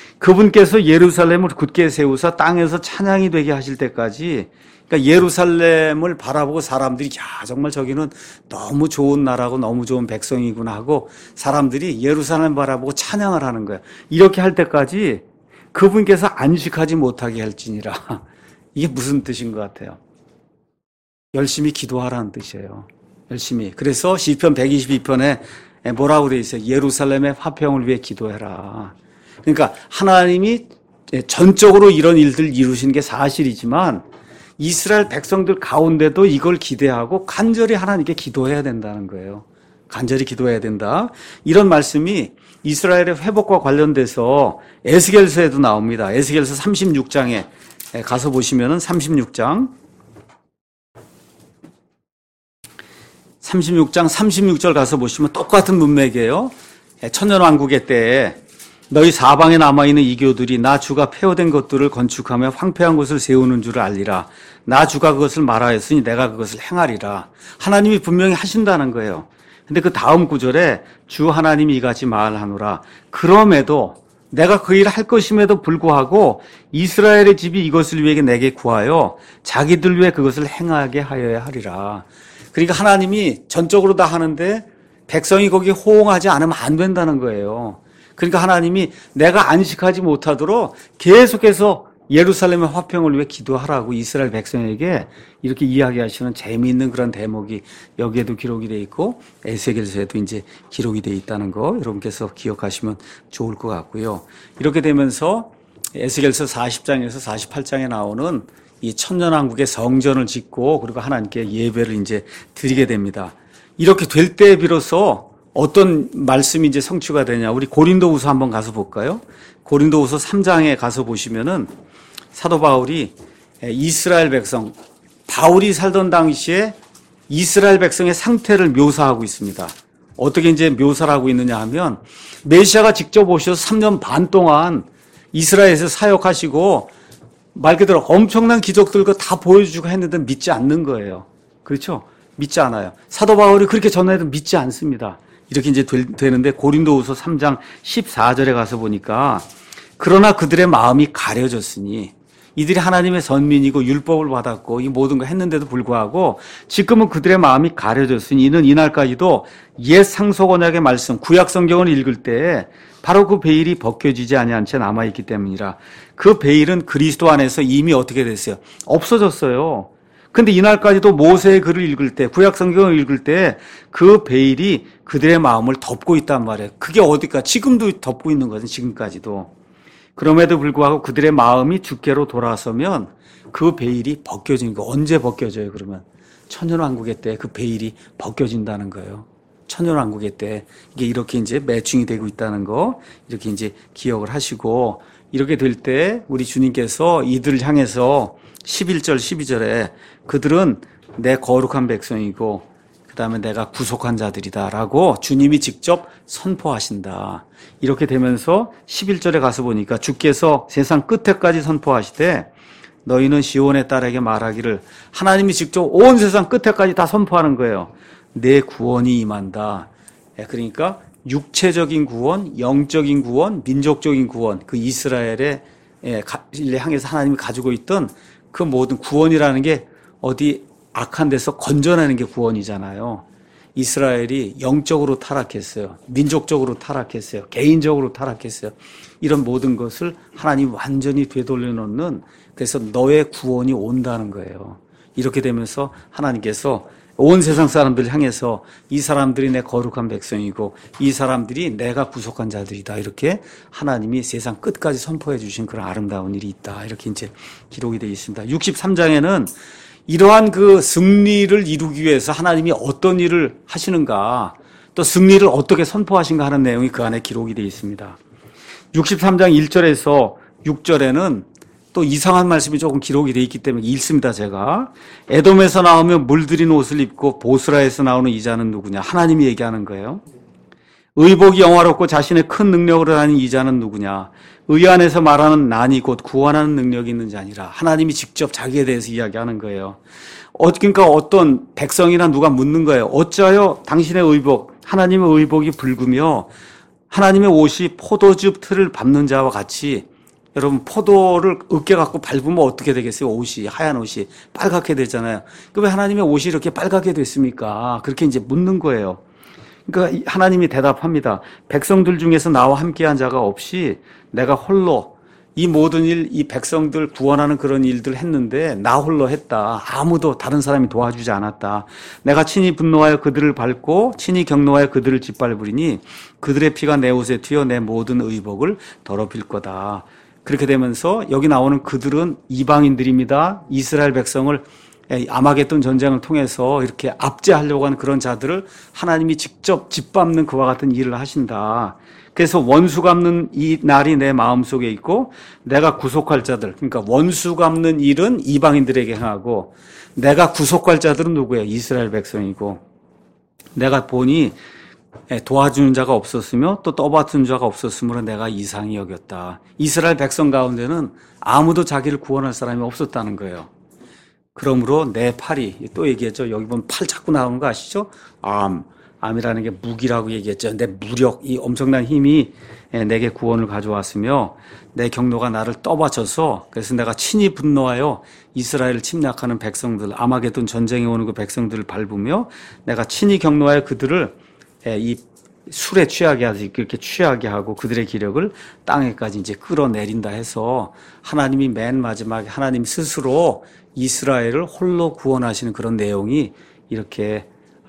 그분께서 예루살렘을 굳게 세우사 땅에서 찬양이 되게 하실 때까지, 그러니까 예루살렘을 바라보고 사람들이 야 정말 저기는 너무 좋은 나라고 너무 좋은 백성이구나 하고 사람들이 예루살렘 바라보고 찬양을 하는 거예요. 이렇게 할 때까지 그분께서 안식하지 못하게 할지니라. 이게 무슨 뜻인 것 같아요? 열심히 기도하라는 뜻이에요. 열심히. 그래서 시편 백이십이 편에 뭐라고 되어 있어요? 예루살렘의 화평을 위해 기도해라. 그러니까 하나님이 전적으로 이런 일들을 이루신 게 사실이지만 이스라엘 백성들 가운데도 이걸 기대하고 간절히 하나님께 기도해야 된다는 거예요. 간절히 기도해야 된다. 이런 말씀이 이스라엘의 회복과 관련돼서 에스겔서에도 나옵니다. 에스겔서 삼십육 장에 가서 보시면은 삼십육 장 삼십육 장 삼십육 절 가서 보시면 똑같은 문맥이에요. 천년왕국의 때에 너희 사방에 남아있는 이교들이 나 주가 폐허된 것들을 건축하며 황폐한 곳을 세우는 줄을 알리라. 나 주가 그것을 말하였으니 내가 그것을 행하리라. 하나님이 분명히 하신다는 거예요. 근데 그 다음 구절에 주 하나님이 이같이 말하노라. 그럼에도 내가 그 일을 할 것임에도 불구하고 이스라엘의 집이 이것을 위해 내게 구하여 자기들 위해 그것을 행하게 하여야 하리라. 그러니까 하나님이 전적으로 다 하는데 백성이 거기에 호응하지 않으면 안 된다는 거예요. 그러니까 하나님이 내가 안식하지 못하도록 계속해서 예루살렘의 화평을 위해 기도하라고 이스라엘 백성에게 이렇게 이야기하시는 재미있는 그런 대목이 여기에도 기록이 되어 있고 에스겔서에도 이제 기록이 되어 있다는 거 여러분께서 기억하시면 좋을 것 같고요. 이렇게 되면서 에스겔서 사십 장에서 사십팔 장에 나오는 이 천년왕국의 성전을 짓고 그리고 하나님께 예배를 이제 드리게 됩니다. 이렇게 될 때 비로소 어떤 말씀이 이제 성취가 되냐. 우리 고린도후서 한번 가서 볼까요? 고린도후서 삼 장에 가서 보시면은 사도 바울이 이스라엘 백성, 바울이 살던 당시에 이스라엘 백성의 상태를 묘사하고 있습니다. 어떻게 이제 묘사를 하고 있느냐 하면 메시아가 직접 오셔서 삼 년 반 동안 이스라엘에서 사역하시고 말 그대로 엄청난 기적들과 다 보여주고 했는데 믿지 않는 거예요. 그렇죠? 믿지 않아요. 사도 바울이 그렇게 전해도 믿지 않습니다. 이렇게 이제 되는데 고린도후서 삼 장 십사 절에 가서 보니까 그러나 그들의 마음이 가려졌으니 이들이 하나님의 선민이고 율법을 받았고 이 모든 거 했는데도 불구하고 지금은 그들의 마음이 가려졌으니 이는 이날까지도 옛 상속 언약의 말씀 구약 성경을 읽을 때 바로 그 베일이 벗겨지지 아니한 채 남아있기 때문이라. 그 베일은 그리스도 안에서 이미 어떻게 됐어요? 없어졌어요. 근데 이날까지도 모세의 글을 읽을 때, 구약 성경을 읽을 때 그 베일이 그들의 마음을 덮고 있단 말이에요. 그게 어디까? 지금도 덮고 있는 거죠. 지금까지도. 그럼에도 불구하고 그들의 마음이 주께로 돌아서면 그 베일이 벗겨지는 거. 언제 벗겨져요? 그러면 천년왕국의 때 그 베일이 벗겨진다는 거예요. 천년왕국의 때 이게 이렇게 이제 매칭이 되고 있다는 거 이렇게 이제 기억을 하시고 이렇게 될 때 우리 주님께서 이들을 향해서 십일 절, 십이 절에 그들은 내 거룩한 백성이고 그 다음에 내가 구속한 자들이다라고 주님이 직접 선포하신다. 이렇게 되면서 십일 절에 가서 보니까 주께서 세상 끝에까지 선포하시되 너희는 시온의 딸에게 말하기를 하나님이 직접 온 세상 끝에까지 다 선포하는 거예요. 내 구원이 임한다. 그러니까 육체적인 구원, 영적인 구원, 민족적인 구원, 그 이스라엘의 향해서 하나님이 가지고 있던 그 모든 구원이라는 게 어디 악한 데서 건져내는 게 구원이잖아요. 이스라엘이 영적으로 타락했어요. 민족적으로 타락했어요. 개인적으로 타락했어요. 이런 모든 것을 하나님이 완전히 되돌려 놓는 그래서 너의 구원이 온다는 거예요. 이렇게 되면서 하나님께서 온 세상 사람들 향해서 이 사람들이 내 거룩한 백성이고 이 사람들이 내가 구속한 자들이다. 이렇게 하나님이 세상 끝까지 선포해 주신 그런 아름다운 일이 있다. 이렇게 이제 기록이 되어 있습니다. 육십삼 장에는 이러한 그 승리를 이루기 위해서 하나님이 어떤 일을 하시는가 또 승리를 어떻게 선포하신가 하는 내용이 그 안에 기록이 되어 있습니다. 육십삼 장 일 절에서 육 절에는 또 이상한 말씀이 조금 기록이 되어 있기 때문에 읽습니다. 제가 에돔에서 나오면 물들인 옷을 입고 보스라에서 나오는 이자는 누구냐. 하나님이 얘기하는 거예요. 의복이 영화롭고 자신의 큰 능력으로 하는 이자는 누구냐. 의 안에서 말하는 난이 곧 구원하는 능력이 있는 자니라. 하나님이 직접 자기에 대해서 이야기하는 거예요. 그러니까 어떤 백성이나 누가 묻는 거예요. 어찌하여 당신의 의복, 하나님의 의복이 붉으며 하나님의 옷이 포도즙 틀을 밟는 자와 같이 여러분 포도를 으깨 갖고 밟으면 어떻게 되겠어요? 옷이 하얀 옷이 빨갛게 되잖아요. 그 왜 하나님의 옷이 이렇게 빨갛게 됐습니까? 그렇게 이제 묻는 거예요. 그러니까 하나님이 대답합니다. 백성들 중에서 나와 함께한 자가 없이 내가 홀로 이 모든 일, 이 백성들 구원하는 그런 일들 했는데 나 홀로 했다. 아무도 다른 사람이 도와주지 않았다. 내가 친히 분노하여 그들을 밟고 친히 격노하여 그들을 짓밟으리니 그들의 피가 내 옷에 튀어 내 모든 의복을 더럽힐 거다. 그렇게 되면서 여기 나오는 그들은 이방인들입니다. 이스라엘 백성을 아마겟돈 전쟁을 통해서 이렇게 압제하려고 하는 그런 자들을 하나님이 직접 짓밟는 그와 같은 일을 하신다. 그래서 원수 갚는 이 날이 내 마음속에 있고 내가 구속할 자들, 그러니까 원수 갚는 일은 이방인들에게 행하고 내가 구속할 자들은 누구예요? 이스라엘 백성이고 내가 보니 도와주는 자가 없었으며 또 떠받치는 자가 없었으므로 내가 이상히 여겼다. 이스라엘 백성 가운데는 아무도 자기를 구원할 사람이 없었다는 거예요. 그러므로 내 팔이 또 얘기했죠. 여기 보면 팔 자꾸 나오는 거 아시죠? 암, 암이라는 게 무기라고 얘기했죠. 근데 무력, 이 엄청난 힘이 내게 구원을 가져왔으며 내 경로가 나를 떠받쳐서 그래서 내가 친히 분노하여 이스라엘을 침략하는 백성들, 아마게돈 전쟁에 오는 그 백성들을 밟으며 내가 친히 경노하여 그들을 이 술에 취하게 하지 그렇게 취하게 하고 그들의 기력을 땅에까지 이제 끌어내린다 해서 하나님이 맨 마지막에 하나님 스스로 이스라엘을 홀로 구원하시는 그런 내용이 이렇게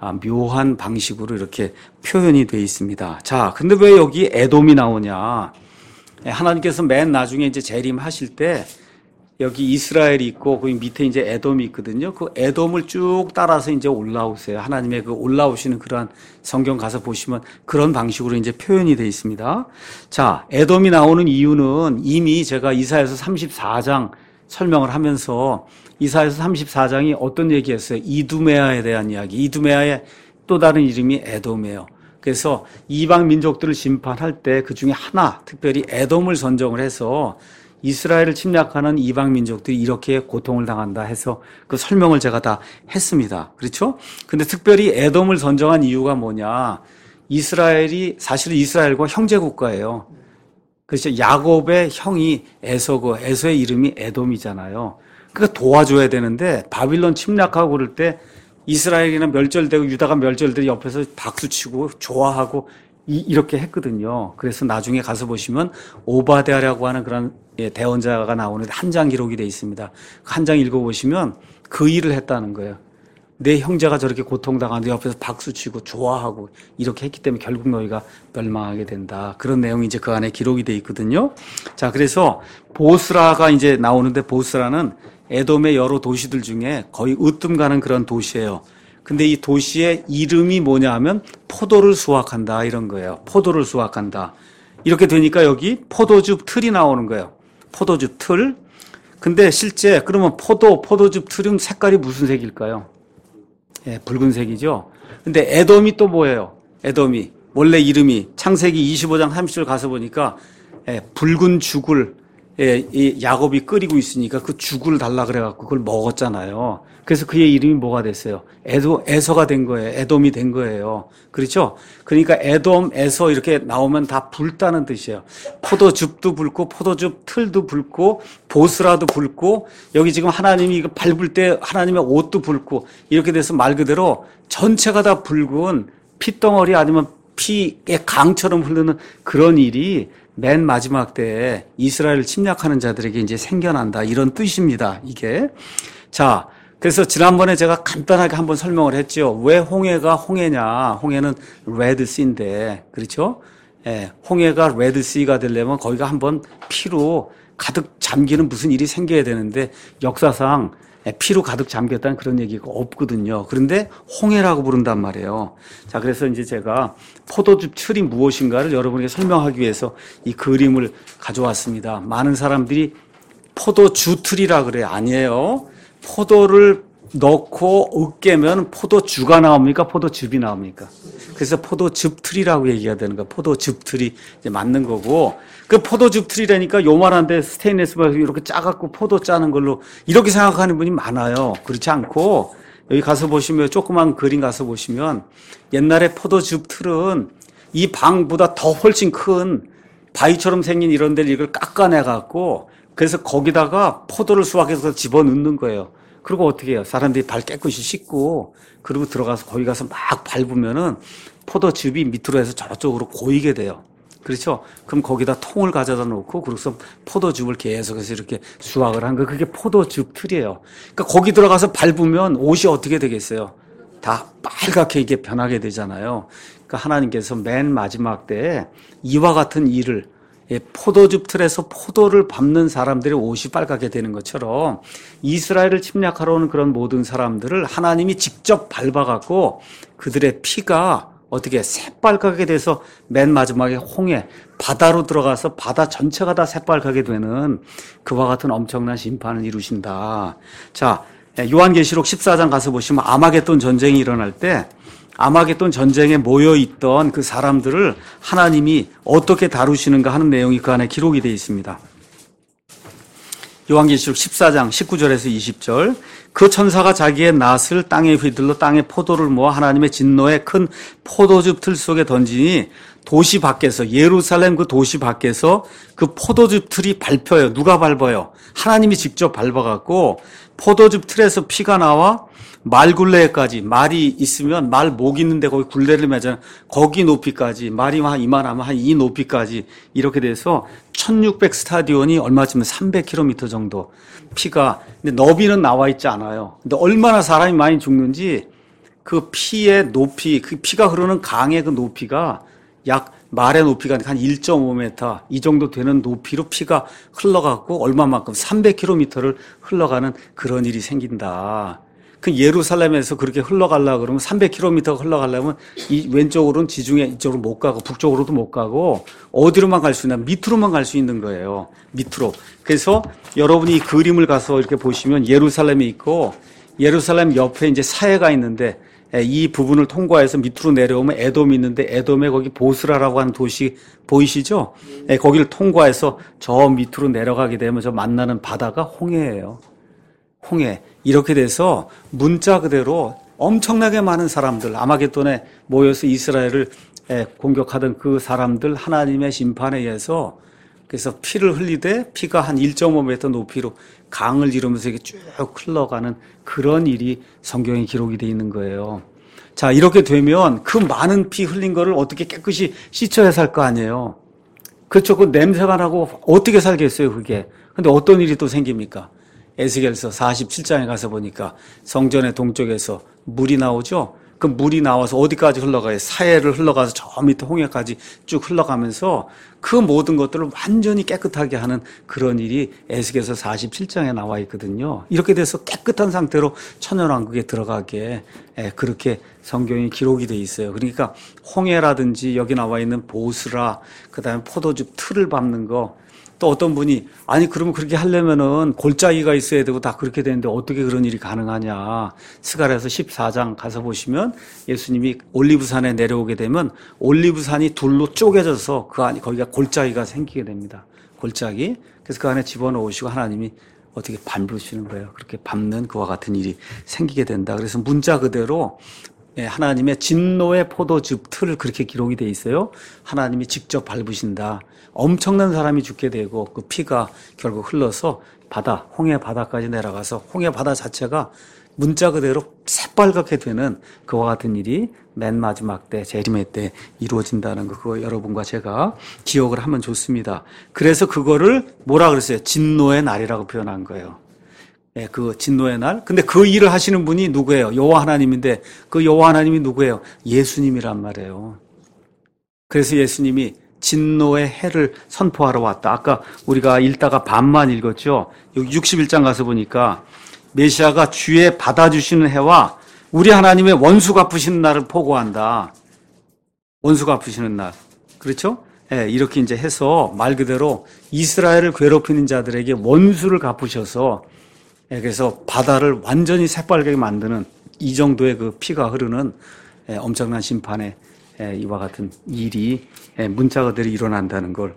묘한 방식으로 이렇게 표현이 되어 있습니다. 자, 근데 왜 여기 에돔이 나오냐? 하나님께서 맨 나중에 이제 재림하실 때 여기 이스라엘이 있고 그 밑에 이제 에돔이 있거든요. 그 에돔을 쭉 따라서 이제 올라오세요. 하나님의 그 올라오시는 그러한 성경 가서 보시면 그런 방식으로 이제 표현이 되어 있습니다. 자, 에돔이 나오는 이유는 이미 제가 이사야서 삼십사 장 설명을 하면서 이사야서 삼십사 장이 어떤 얘기였어요? 이두메아에 대한 이야기. 이두메아의 또 다른 이름이 에돔이에요. 그래서 이방 민족들을 심판할 때 그 중에 하나, 특별히 에돔을 선정을 해서 이스라엘을 침략하는 이방 민족들이 이렇게 고통을 당한다 해서 그 설명을 제가 다 했습니다. 그렇죠? 근데 특별히 에돔을 선정한 이유가 뭐냐? 이스라엘이 사실은 이스라엘과 형제 국가예요. 그렇죠? 야곱의 형이 에서고 에서의 이름이 에돔이잖아요. 그러니까 도와줘야 되는데 바빌론 침략하고 그럴 때 이스라엘이나 멸절되고 유다가 멸절되고 옆에서 박수치고 좋아하고 이, 이렇게 했거든요. 그래서 나중에 가서 보시면 오바댜라고 하는 그런 대언자가 나오는데 한 장 기록이 되어 있습니다. 한 장 읽어보시면 그 일을 했다는 거예요. 내 형제가 저렇게 고통당하는데 옆에서 박수치고 좋아하고 이렇게 했기 때문에 결국 너희가 멸망하게 된다. 그런 내용이 이제 그 안에 기록이 되어 있거든요. 자, 그래서 보스라가 이제 나오는데 보스라는 에돔의 여러 도시들 중에 거의 으뜸 가는 그런 도시예요. 근데 이 도시의 이름이 뭐냐 하면 포도를 수확한다 이런 거예요. 포도를 수확한다. 이렇게 되니까 여기 포도즙 틀이 나오는 거예요. 포도즙 틀. 근데 실제 그러면 포도, 포도즙 틀은 색깔이 무슨 색일까요? 예, 붉은색이죠. 근데 에돔이 또 뭐예요? 에돔이 원래 이름이 창세기 이십오 장 삼십 절 가서 보니까 예, 붉은 죽을 예, 이 야곱이 끓이고 있으니까 그 죽을 달라 그래갖고 그걸 먹었잖아요. 그래서 그의 이름이 뭐가 됐어요? 에도, 에서가 된 거예요. 에돔이 된 거예요. 그렇죠? 그러니까 에돔, 에서 이렇게 나오면 다 붉다는 뜻이에요. 포도즙도 붉고, 포도즙 틀도 붉고, 보스라도 붉고, 여기 지금 하나님이 이거 밟을 때 하나님의 옷도 붉고, 이렇게 돼서 말 그대로 전체가 다 붉은 핏덩어리 아니면 피의 강처럼 흐르는 그런 일이 맨 마지막 때에 이스라엘을 침략하는 자들에게 이제 생겨난다. 이런 뜻입니다. 이게. 자, 그래서 지난번에 제가 간단하게 한번 설명을 했죠. 왜 홍해가 홍해냐. 홍해는 레드시인데. 그렇죠? 예, 홍해가 레드시가 되려면 거기가 한번 피로 가득 잠기는 무슨 일이 생겨야 되는데 역사상 피로 가득 잠겼다는 그런 얘기가 없거든요. 그런데 홍해라고 부른단 말이에요. 자, 그래서 이제 제가 포도즙 틀이 무엇인가를 여러분에게 설명하기 위해서 이 그림을 가져왔습니다. 많은 사람들이 포도주 틀이라 그래요. 아니에요. 포도를 넣고 으깨면 포도주가 나옵니까? 포도즙이 나옵니까? 그래서 포도즙 틀이라고 얘기가 되는 거예요. 포도즙 틀이 이제 맞는 거고, 그 포도즙 틀이라니까 요만한데 스테인리스 바에서 이렇게 짜갖고 포도 짜는 걸로 이렇게 생각하는 분이 많아요. 그렇지 않고 여기 가서 보시면 조그만 그림 가서 보시면 옛날에 포도즙 틀은 이 방보다 더 훨씬 큰 바위처럼 생긴 이런 데를 이걸 깎아내갖고 그래서 거기다가 포도를 수확해서 집어넣는 거예요. 그리고 어떻게 해요? 사람들이 발 깨끗이 씻고 그리고 들어가서 거기 가서 막 밟으면은 포도즙이 밑으로 해서 저쪽으로 고이게 돼요. 그렇죠? 그럼 거기다 통을 가져다 놓고 그래서 포도즙을 계속해서 이렇게 수확을 한 거 그게 포도즙 틀이에요. 그러니까 거기 들어가서 밟으면 옷이 어떻게 되겠어요? 다 빨갛게 이게 변하게 되잖아요. 그러니까 하나님께서 맨 마지막 때에 이와 같은 일을 포도즙 틀에서 포도를 밟는 사람들의 옷이 빨갛게 되는 것처럼 이스라엘을 침략하러 오는 그런 모든 사람들을 하나님이 직접 밟아갖고 그들의 피가 어떻게 새빨갛게 돼서 맨 마지막에 홍해, 바다로 들어가서 바다 전체가 다 새빨갛게 되는 그와 같은 엄청난 심판을 이루신다. 자, 요한계시록 십사 장 가서 보시면 아마겟돈 전쟁이 일어날 때 아마겟돈 전쟁에 모여있던 그 사람들을 하나님이 어떻게 다루시는가 하는 내용이 그 안에 기록이 되어 있습니다. 요한계시록 십사 장 십구 절에서 이십 절. 그 천사가 자기의 낫을 땅에 휘둘러 땅에 포도를 모아 하나님의 진노의 큰 포도즙 틀 속에 던지니 도시 밖에서, 예루살렘 그 도시 밖에서 그 포도즙 틀이 밟혀요. 누가 밟아요? 하나님이 직접 밟아갖고 포도즙 틀에서 피가 나와 말 굴레까지, 말이 있으면 말 목 있는데 거기 굴레를 매잖아요. 거기 높이까지, 말이 한 이만하면 한 이 높이까지 이렇게 돼서 천육백 스타디온이 얼마쯤 삼백 킬로미터 정도 피가, 근데 너비는 나와 있지 않아요. 근데 얼마나 사람이 많이 죽는지 그 피의 높이, 그 피가 흐르는 강의 그 높이가 약 말의 높이가 한 일 점 오 미터 이 정도 되는 높이로 피가 흘러가고 얼마만큼 삼백 킬로미터를 흘러가는 그런 일이 생긴다. 그 예루살렘에서 그렇게 흘러가려고 그러면 삼백 킬로미터 흘러가려면 이 왼쪽으로는 지중해 이쪽으로 못 가고 북쪽으로도 못 가고 어디로만 갈 수 있나? 밑으로만 갈 수 있는 거예요. 밑으로. 그래서 여러분이 이 그림을 가서 이렇게 보시면 예루살렘이 있고 예루살렘 옆에 이제 사해가 있는데 이 부분을 통과해서 밑으로 내려오면 에돔이 있는데 에돔에 거기 보스라라고 하는 도시 보이시죠? 네, 거기를 통과해서 저 밑으로 내려가게 되면 저 만나는 바다가 홍해예요. 홍해. 이렇게 돼서 문자 그대로 엄청나게 많은 사람들, 아마겟돈에 모여서 이스라엘을 공격하던 그 사람들 하나님의 심판에 의해서 그래서 피를 흘리되 피가 한 일 점 오 미터 높이로 강을 이루면서 이렇게 쭉 흘러가는 그런 일이 성경에 기록이 되어 있는 거예요. 자, 이렇게 되면 그 많은 피 흘린 거를 어떻게 깨끗이 씻어야 살 거 아니에요. 그렇죠. 그 냄새가 나고 어떻게 살겠어요, 그게. 근데 어떤 일이 또 생깁니까? 에스겔서 사십칠 장에 가서 보니까 성전의 동쪽에서 물이 나오죠. 그 물이 나와서 어디까지 흘러가요? 사해를 흘러가서 저 밑에 홍해까지 쭉 흘러가면서 그 모든 것들을 완전히 깨끗하게 하는 그런 일이 에스겔서 사십칠 장에 나와 있거든요. 이렇게 돼서 깨끗한 상태로 천연왕국에 들어가게 그렇게 성경이 기록이 돼 있어요. 그러니까 홍해라든지 여기 나와 있는 보스라, 그다음에 포도즙 틀을 밟는 거, 또 어떤 분이 아니 그러면 그렇게 하려면은 골짜기가 있어야 되고 다 그렇게 되는데 어떻게 그런 일이 가능하냐. 스가랴서 십사 장 가서 보시면 예수님이 올리브산에 내려오게 되면 올리브산이 둘로 쪼개져서 그 안에 거기가 골짜기가 생기게 됩니다. 골짜기. 그래서 그 안에 집어넣으시고 하나님이 어떻게 밟으시는 거예요. 그렇게 밟는 그와 같은 일이 생기게 된다. 그래서 문자 그대로 하나님의 진노의 포도즙 틀을 그렇게 기록이 돼 있어요. 하나님이 직접 밟으신다. 엄청난 사람이 죽게 되고 그 피가 결국 흘러서 바다, 홍해 바다까지 내려가서 홍해 바다 자체가 문자 그대로 새빨갛게 되는 그와 같은 일이 맨 마지막 때, 재림의 때 이루어진다는 거, 그거 여러분과 제가 기억을 하면 좋습니다. 그래서 그거를 뭐라 그랬어요? 진노의 날이라고 표현한 거예요. 예, 그 진노의 날. 근데 그 일을 하시는 분이 누구예요? 여호와 하나님인데 그 여호와 하나님이 누구예요? 예수님이란 말이에요. 그래서 예수님이 진노의 해를 선포하러 왔다. 아까 우리가 읽다가 반만 읽었죠. 여기 육십일 장 가서 보니까 메시아가 주의 받아주시는 해와 우리 하나님의 원수 갚으시는 날을 포고한다. 원수 갚으시는 날. 그렇죠? 예, 이렇게 이제 해서 말 그대로 이스라엘을 괴롭히는 자들에게 원수를 갚으셔서 예, 그래서 바다를 완전히 새빨갛게 만드는 이 정도의 그 피가 흐르는 예, 엄청난 심판의 예, 이와 같은 일이 예, 문자 그대로 일어난다는 걸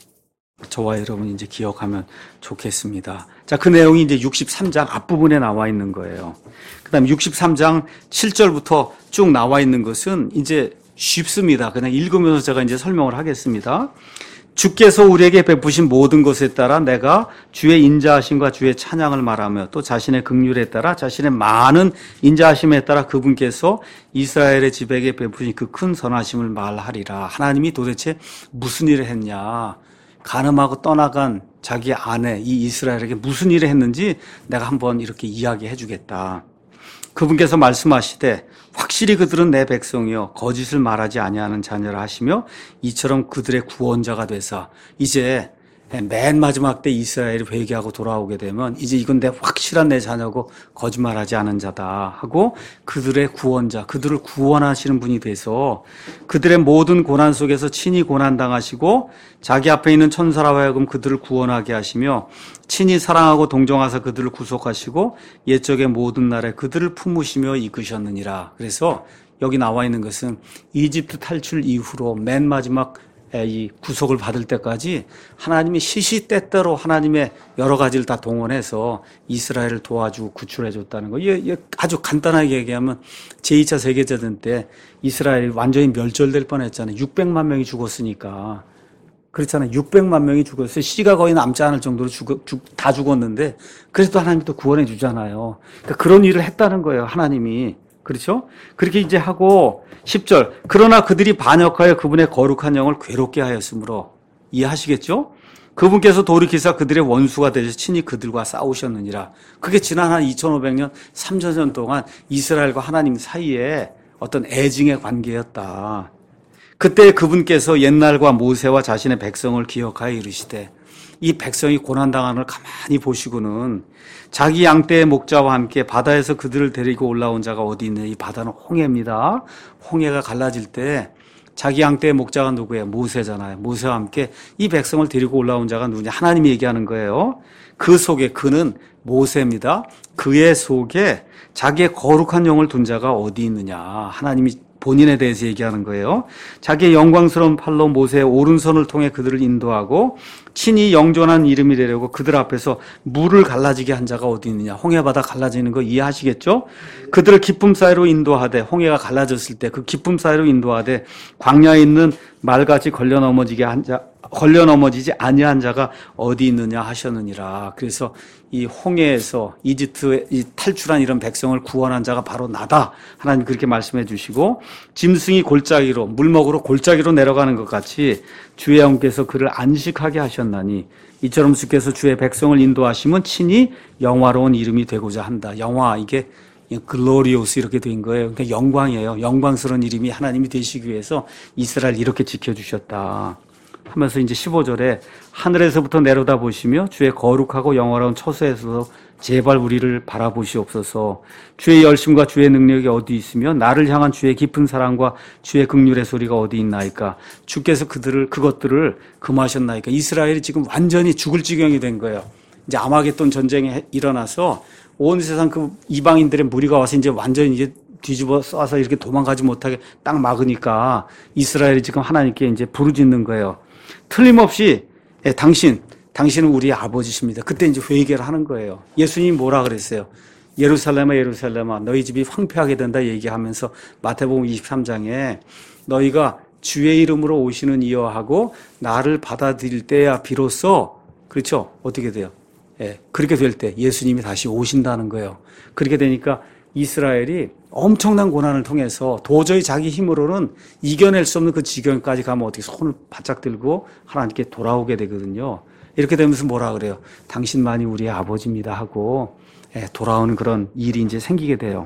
저와 여러분이 이제 기억하면 좋겠습니다. 자, 그 내용이 이제 육십삼 장 앞부분에 나와 있는 거예요. 그 다음 육십삼 장 칠 절부터 쭉 나와 있는 것은 이제 쉽습니다. 그냥 읽으면서 제가 이제 설명을 하겠습니다. 주께서 우리에게 베푸신 모든 것에 따라 내가 주의 인자하심과 주의 찬양을 말하며 또 자신의 긍휼에 따라 자신의 많은 인자하심에 따라 그분께서 이스라엘의 집에게 베푸신 그 큰 선하심을 말하리라. 하나님이 도대체 무슨 일을 했냐. 간음하고 떠나간 자기 아내 이 이스라엘에게 무슨 일을 했는지 내가 한번 이렇게 이야기해 주겠다. 그분께서 말씀하시되 확실히 그들은 내 백성이요 거짓을 말하지 아니하는 자녀라 하시며 이처럼 그들의 구원자가 되사 이제 맨 마지막 때 이스라엘이 회개하고 돌아오게 되면 이제 이건 내 확실한 내 자녀고 거짓말하지 않은 자다 하고 그들의 구원자, 그들을 구원하시는 분이 돼서 그들의 모든 고난 속에서 친히 고난당하시고 자기 앞에 있는 천사라 하여금 그들을 구원하게 하시며 친히 사랑하고 동정하사 그들을 구속하시고 옛적의 모든 날에 그들을 품으시며 이끄셨느니라. 그래서 여기 나와 있는 것은 이집트 탈출 이후로 맨 마지막 이 구속을 받을 때까지 하나님이 시시때때로 하나님의 여러 가지를 다 동원해서 이스라엘을 도와주고 구출해 줬다는 거. 이게 아주 간단하게 얘기하면 제이 차 세계대전 때 이스라엘이 완전히 멸절될 뻔했잖아요. 육백만 명이 죽었으니까. 그렇잖아요. 육백만 명이 죽었어요. 씨가 거의 남지 않을 정도로 죽, 죽, 다 죽었는데 그래도 하나님이 또 구원해 주잖아요. 그러니까 그런 일을 했다는 거예요. 하나님이. 그렇죠? 그렇게 이제 하고 십 절 그러나 그들이 반역하여 그분의 거룩한 영을 괴롭게 하였으므로 이해하시겠죠? 그분께서 돌이키사 그들의 원수가 되셔 친히 그들과 싸우셨느니라. 그게 지난 한 이천오백 년, 삼천 년 동안 이스라엘과 하나님 사이에 어떤 애증의 관계였다. 그때 그분께서 옛날과 모세와 자신의 백성을 기억하여 이르시되 이 백성이 고난당하는 걸 가만히 보시고는 자기 양떼의 목자와 함께 바다에서 그들을 데리고 올라온 자가 어디 있느냐. 이 바다는 홍해입니다. 홍해가 갈라질 때 자기 양떼의 목자가 누구예요? 모세잖아요. 모세와 함께 이 백성을 데리고 올라온 자가 누구냐. 하나님이 얘기하는 거예요. 그 속에 그는 모세입니다. 그의 속에 자기의 거룩한 영을 둔 자가 어디 있느냐. 하나님이 본인에 대해서 얘기하는 거예요. 자기의 영광스러운 팔로 모세의 오른손을 통해 그들을 인도하고 친히 영존한 이름이 되려고 그들 앞에서 물을 갈라지게 한 자가 어디 있느냐. 홍해바다 갈라지는 거 이해하시겠죠? 그들을 기쁨 사이로 인도하되 홍해가 갈라졌을 때 그 기쁨 사이로 인도하되 광야에 있는 말같이 걸려 넘어지게 한 자, 걸려 넘어지지 아니한 자가 어디 있느냐 하셨느니라. 그래서 이 홍해에서 이집트에 탈출한 이런 백성을 구원한 자가 바로 나다. 하나님 그렇게 말씀해 주시고 짐승이 골짜기로 물먹으로 골짜기로 내려가는 것 같이 주의 영께서 그를 안식하게 하셨나니 이처럼 주께서 주의 백성을 인도하시면 친히 영화로운 이름이 되고자 한다. 영화 이게 글로리오스 이렇게 된 거예요. 그러니까 영광이에요. 영광스러운 이름이 하나님이 되시기 위해서 이스라엘 이렇게 지켜주셨다. 하면서 이제 십오 절에 하늘에서부터 내려다 보시며 주의 거룩하고 영화로운 처소에서 제발 우리를 바라보시옵소서. 주의 열심과 주의 능력이 어디 있으며 나를 향한 주의 깊은 사랑과 주의 긍휼의 소리가 어디 있나이까. 주께서 그들을 그것들을 금하셨나이까. 이스라엘이 지금 완전히 죽을 지경이 된 거예요. 이제 아마겟돈 전쟁이 일어나서 온 세상 그 이방인들의 무리가 와서 이제 완전히 이제 뒤집어 쏴서 이렇게 도망가지 못하게 딱 막으니까 이스라엘이 지금 하나님께 이제 부르짖는 거예요. 틀림없이 예, 당신, 당신은 우리의 아버지십니다. 그때 이제 회개를 하는 거예요. 예수님이 뭐라 그랬어요? 예루살렘아 예루살렘아 너희 집이 황폐하게 된다 얘기하면서 마태복음 이십삼 장에 너희가 주의 이름으로 오시는 이여 하고 나를 받아들일 때야 비로소 그렇죠? 어떻게 돼요? 예, 그렇게 될 때 예수님이 다시 오신다는 거예요. 그렇게 되니까 이스라엘이 엄청난 고난을 통해서 도저히 자기 힘으로는 이겨낼 수 없는 그 지경까지 가면 어떻게 손을 바짝 들고 하나님께 돌아오게 되거든요. 이렇게 되면서 뭐라 그래요? 당신만이 우리의 아버지입니다 하고 돌아오는 그런 일이 이제 생기게 돼요.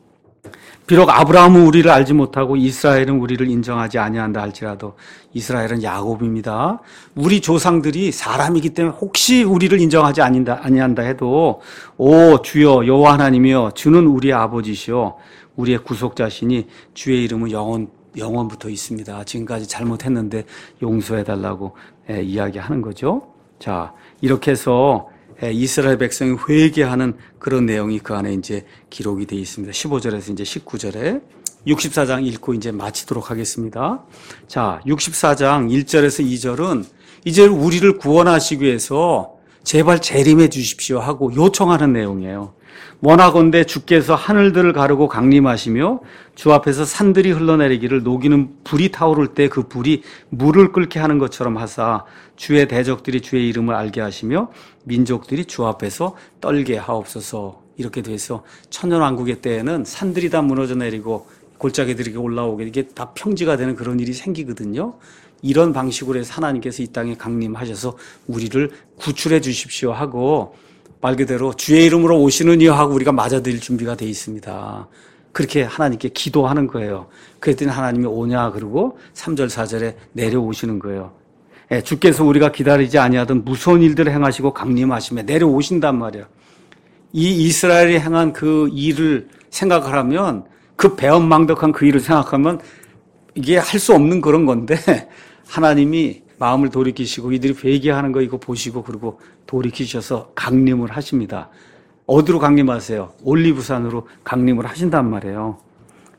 비록 아브라함은 우리를 알지 못하고 이스라엘은 우리를 인정하지 아니한다 할지라도 이스라엘은 야곱입니다. 우리 조상들이 사람이기 때문에 혹시 우리를 인정하지 아닌다, 아니한다 해도 오 주여 여호와 하나님이여 주는 우리의 아버지시오 우리의 구속자시니 주의 이름은 영원, 영원부터 있습니다. 지금까지 잘못했는데 용서해달라고 예, 이야기하는 거죠. 자 이렇게 해서 이스라엘 백성이 회개하는 그런 내용이 그 안에 이제 기록이 되어 있습니다. 십오 절에서 이제 십구 절에 육십사 장 읽고 이제 마치도록 하겠습니다. 자, 육십사 장 일 절에서 이 절은 이제 우리를 구원하시기 위해서 제발 재림해 주십시오 하고 요청하는 내용이에요. 원하건대 주께서 하늘들을 가르고 강림하시며 주 앞에서 산들이 흘러내리기를 녹이는 불이 타오를 때 그 불이 물을 끓게 하는 것처럼 하사 주의 대적들이 주의 이름을 알게 하시며 민족들이 주 앞에서 떨게 하옵소서. 이렇게 돼서 천년왕국의 때에는 산들이 다 무너져 내리고 골짜기들이 올라오게 이게 다 평지가 되는 그런 일이 생기거든요. 이런 방식으로 해서 하나님께서 이 땅에 강림하셔서 우리를 구출해 주십시오 하고 말 그대로 주의 이름으로 오시는 이여 하고 우리가 맞아들일 준비가 되어 있습니다. 그렇게 하나님께 기도하는 거예요. 그랬더니 하나님이 오냐 그러고 삼 절 사 절에 내려오시는 거예요. 예, 주께서 우리가 기다리지 아니하던 무서운 일들을 행하시고 강림하시며 내려오신단 말이에요. 이 이스라엘이 행한 그 일을 생각을 하면 그 배은망덕한 그 일을 생각하면 이게 할 수 없는 그런 건데 하나님이 마음을 돌이키시고 이들이 회개하는 거 이거 보시고 그리고 돌이키셔서 강림을 하십니다. 어디로 강림하세요? 올리브산으로 강림을 하신단 말이에요.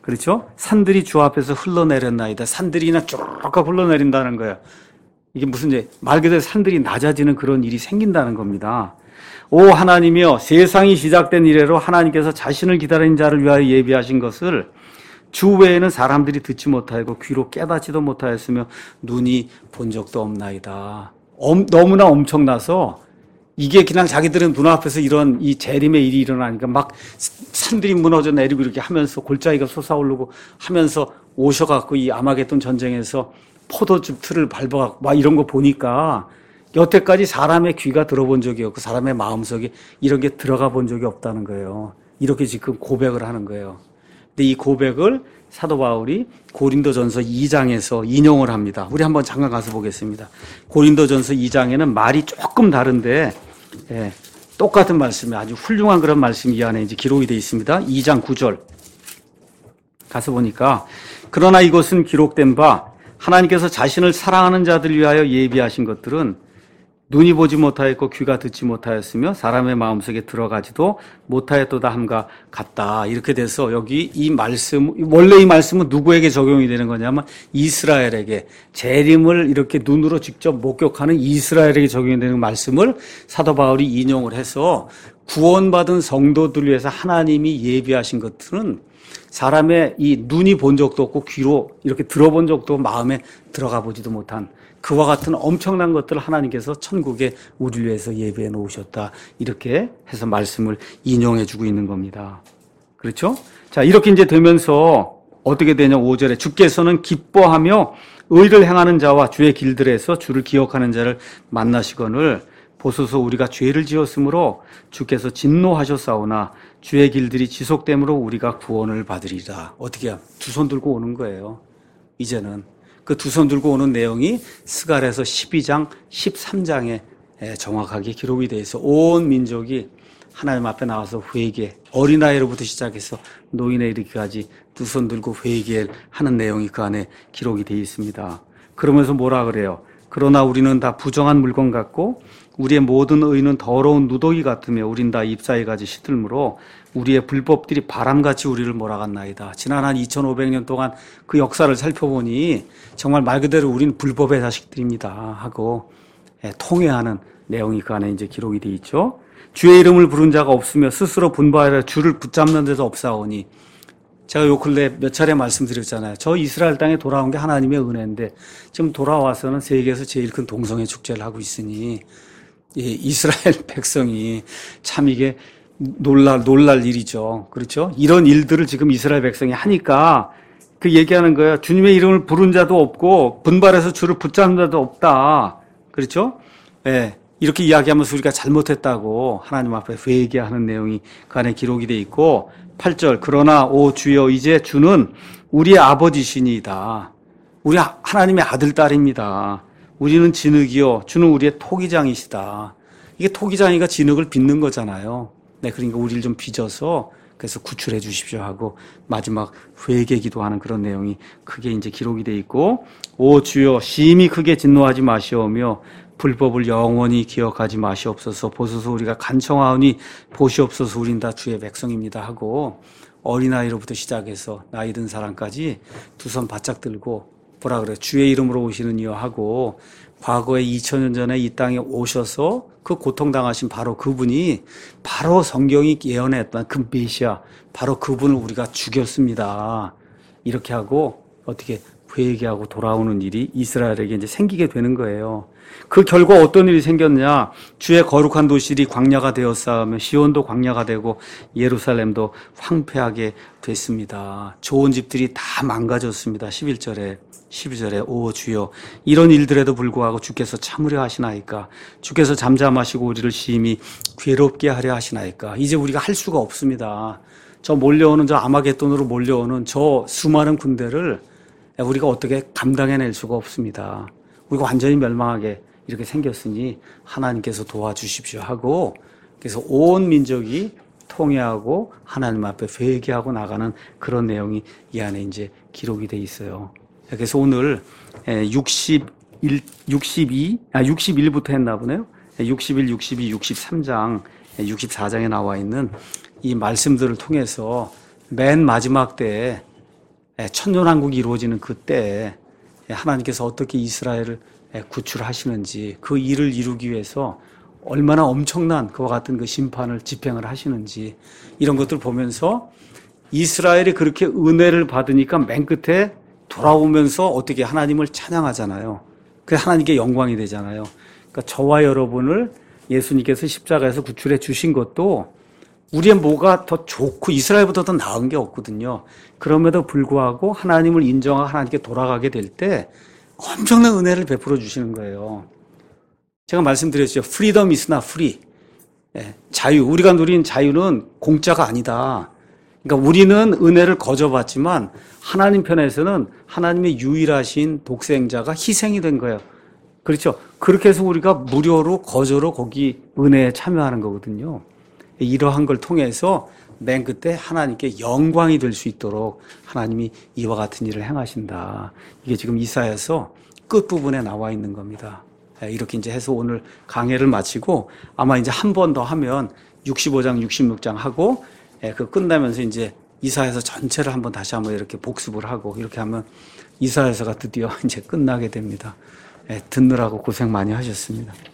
그렇죠? 산들이 주 앞에서 흘러내렸나이다. 산들이 그냥 쭉 흘러내린다는 거예요. 이게 무슨 이제 말 그대로 산들이 낮아지는 그런 일이 생긴다는 겁니다. 오 하나님이여, 세상이 시작된 이래로 하나님께서 자신을 기다리는 자를 위하여 예비하신 것을 주 외에는 사람들이 듣지 못하고 귀로 깨닫지도 못하였으며 눈이 본 적도 없나이다. 엄, 너무나 엄청나서 이게 그냥 자기들은 눈앞에서 이런 이 재림의 일이 일어나니까 막 산들이 무너져 내리고 이렇게 하면서 골짜기가 솟아오르고 하면서 오셔갖고 이 아마겟돈 전쟁에서 포도즙 틀을 밟아갖고 막 이런 거 보니까 여태까지 사람의 귀가 들어본 적이 없고 사람의 마음속에 이런 게 들어가 본 적이 없다는 거예요. 이렇게 지금 고백을 하는 거예요. 근데 이 고백을 사도 바울이 고린도전서 이 장에서 인용을 합니다. 우리 한번 잠깐 가서 보겠습니다. 고린도전서 이 장에는 말이 조금 다른데 예, 똑같은 말씀이 아주 훌륭한 그런 말씀이 이 안에 이제 기록이 되어 있습니다. 이 장 구 절 가서 보니까 그러나 이것은 기록된 바 하나님께서 자신을 사랑하는 자들 위하여 예비하신 것들은 눈이 보지 못하였고 귀가 듣지 못하였으며 사람의 마음속에 들어가지도 못하였도다 함과 같다. 이렇게 돼서 여기 이 말씀, 원래 이 말씀은 누구에게 적용이 되는 거냐면 이스라엘에게, 재림을 이렇게 눈으로 직접 목격하는 이스라엘에게 적용이 되는 말씀을 사도 바울이 인용을 해서 구원받은 성도들 위해서 하나님이 예비하신 것들은 사람의 이 눈이 본 적도 없고 귀로 이렇게 들어본 적도 없고 마음에 들어가 보지도 못한 그와 같은 엄청난 것들을 하나님께서 천국에 우리를 위해서 예비해 놓으셨다. 이렇게 해서 말씀을 인용해 주고 있는 겁니다. 그렇죠? 자, 이렇게 이제 되면서 어떻게 되냐? 오 절에 주께서는 기뻐하며 의를 행하는 자와 주의 길들에서 주를 기억하는 자를 만나시거늘 보소서 우리가 죄를 지었으므로 주께서 진노하셨사오나 주의 길들이 지속됨으로 우리가 구원을 받으리라. 어떻게 두 손 들고 오는 거예요. 이제는 그 두 손 들고 오는 내용이 스갈에서 십이 장, 십삼 장에 정확하게 기록이 되어 있어 온 민족이 하나님 앞에 나와서 회개, 어린아이로부터 시작해서 노인에 이르기까지 두 손 들고 회개하는 내용이 그 안에 기록이 되어 있습니다. 그러면서 뭐라 그래요? 그러나 우리는 다 부정한 물건 같고 우리의 모든 의는 더러운 누더기 같으며 우린 다 잎사귀 가지 시들므로 우리의 불법들이 바람같이 우리를 몰아갔나이다. 지난 한 이천오백 년 동안 그 역사를 살펴보니 정말 말 그대로 우린 불법의 자식들입니다 하고 통회하는 내용이 그 안에 이제 기록이 되어 있죠. 주의 이름을 부른 자가 없으며 스스로 분바하여 주를 붙잡는 데도 없사오니 제가 요 근래 몇 차례 말씀드렸잖아요. 저 이스라엘 땅에 돌아온 게 하나님의 은혜인데 지금 돌아와서는 세계에서 제일 큰 동성애 축제를 하고 있으니 이 이스라엘 백성이 참 이게 놀랄, 놀랄 일이죠. 그렇죠? 이런 일들을 지금 이스라엘 백성이 하니까 그 얘기하는 거예요. 주님의 이름을 부른 자도 없고 분발해서 주를 붙잡는 자도 없다. 그렇죠? 예. 네. 이렇게 이야기하면서 우리가 잘못했다고 하나님 앞에 회개하는 내용이 그 안에 기록이 되어 있고 팔 절 그러나 오 주여 이제 주는 우리의 아버지시니이다. 우리 하나님의 아들 딸입니다. 우리는 진흙이요 주는 우리의 토기장이시다. 이게 토기장이가 진흙을 빚는 거잖아요. 네, 그러니까 우리를 좀 빚어서 그래서 구출해 주십시오 하고 마지막 회개 기도하는 그런 내용이 크게 이제 기록이 되어 있고 오 주여 심히 크게 진노하지 마시오며 불법을 영원히 기억하지 마시옵소서. 보소서 우리가 간청하오니 보시옵소서. 우린 다 주의 백성입니다 하고 어린아이로부터 시작해서 나이 든 사람까지 두 손 바짝 들고 뭐라 그래요? 주의 이름으로 오시는 이여 하고 과거에 이천 년 전에 이 땅에 오셔서 그 고통당하신 바로 그분이 바로 성경이 예언했던 그 메시아 바로 그분을 우리가 죽였습니다. 이렇게 하고 어떻게 회개하고 돌아오는 일이 이스라엘에게 이제 생기게 되는 거예요. 그 결과 어떤 일이 생겼냐? 주의 거룩한 도시들이 광야가 되었사오며 시온도 광야가 되고 예루살렘도 황폐하게 됐습니다. 좋은 집들이 다 망가졌습니다. 십일 절에 십이 절에 오 주여 이런 일들에도 불구하고 주께서 참으려 하시나이까? 주께서 잠잠하시고 우리를 심히 괴롭게 하려 하시나이까? 이제 우리가 할 수가 없습니다. 저 몰려오는 저 아마겟돈으로 몰려오는 저 수많은 군대를 우리가 어떻게 감당해낼 수가 없습니다. 우리가 완전히 멸망하게 이렇게 생겼으니 하나님께서 도와주십시오 하고 그래서 온 민족이 통회하고 하나님 앞에 회개하고 나가는 그런 내용이 이 안에 이제 기록이 돼 있어요. 그래서 오늘 육십일, 육십이, 아 육십일부터 했나 보네요. 육십일, 육십이, 육십삼 장, 육십사 장에 나와 있는 이 말씀들을 통해서 맨 마지막 때에 천년왕국이 이루어지는 그때 하나님께서 어떻게 이스라엘을 구출하시는지, 그 일을 이루기 위해서 얼마나 엄청난 그와 같은 그 심판을 집행을 하시는지, 이런 것들 보면서 이스라엘이 그렇게 은혜를 받으니까 맨 끝에 돌아오면서 어떻게 하나님을 찬양하잖아요. 그게 하나님께 영광이 되잖아요. 그러니까 저와 여러분을 예수님께서 십자가에서 구출해 주신 것도 우리의 뭐가 더 좋고 이스라엘보다 더 나은 게 없거든요. 그럼에도 불구하고 하나님을 인정하고 하나님께 돌아가게 될 때 엄청난 은혜를 베풀어 주시는 거예요. 제가 말씀드렸죠. Freedom is not free. 예, 자유, 우리가 누린 자유는 공짜가 아니다. 그러니까 우리는 은혜를 거저받지만 하나님 편에서는 하나님의 유일하신 독생자가 희생이 된 거예요. 그렇죠. 그렇게 해서 우리가 무료로 거저로 거기 은혜에 참여하는 거거든요. 이러한 걸 통해서 맨 끝에 하나님께 영광이 될 수 있도록 하나님이 이와 같은 일을 행하신다. 이게 지금 이사야서 끝부분에 나와 있는 겁니다. 이렇게 이제 해서 오늘 강해를 마치고 아마 이제 한 번 더 하면 육십오 장, 육십육 장 하고 그 끝나면서 이제 이사야서 전체를 한번 다시 한번 이렇게 복습을 하고 이렇게 하면 이사야서가 드디어 이제 끝나게 됩니다. 듣느라고 고생 많이 하셨습니다.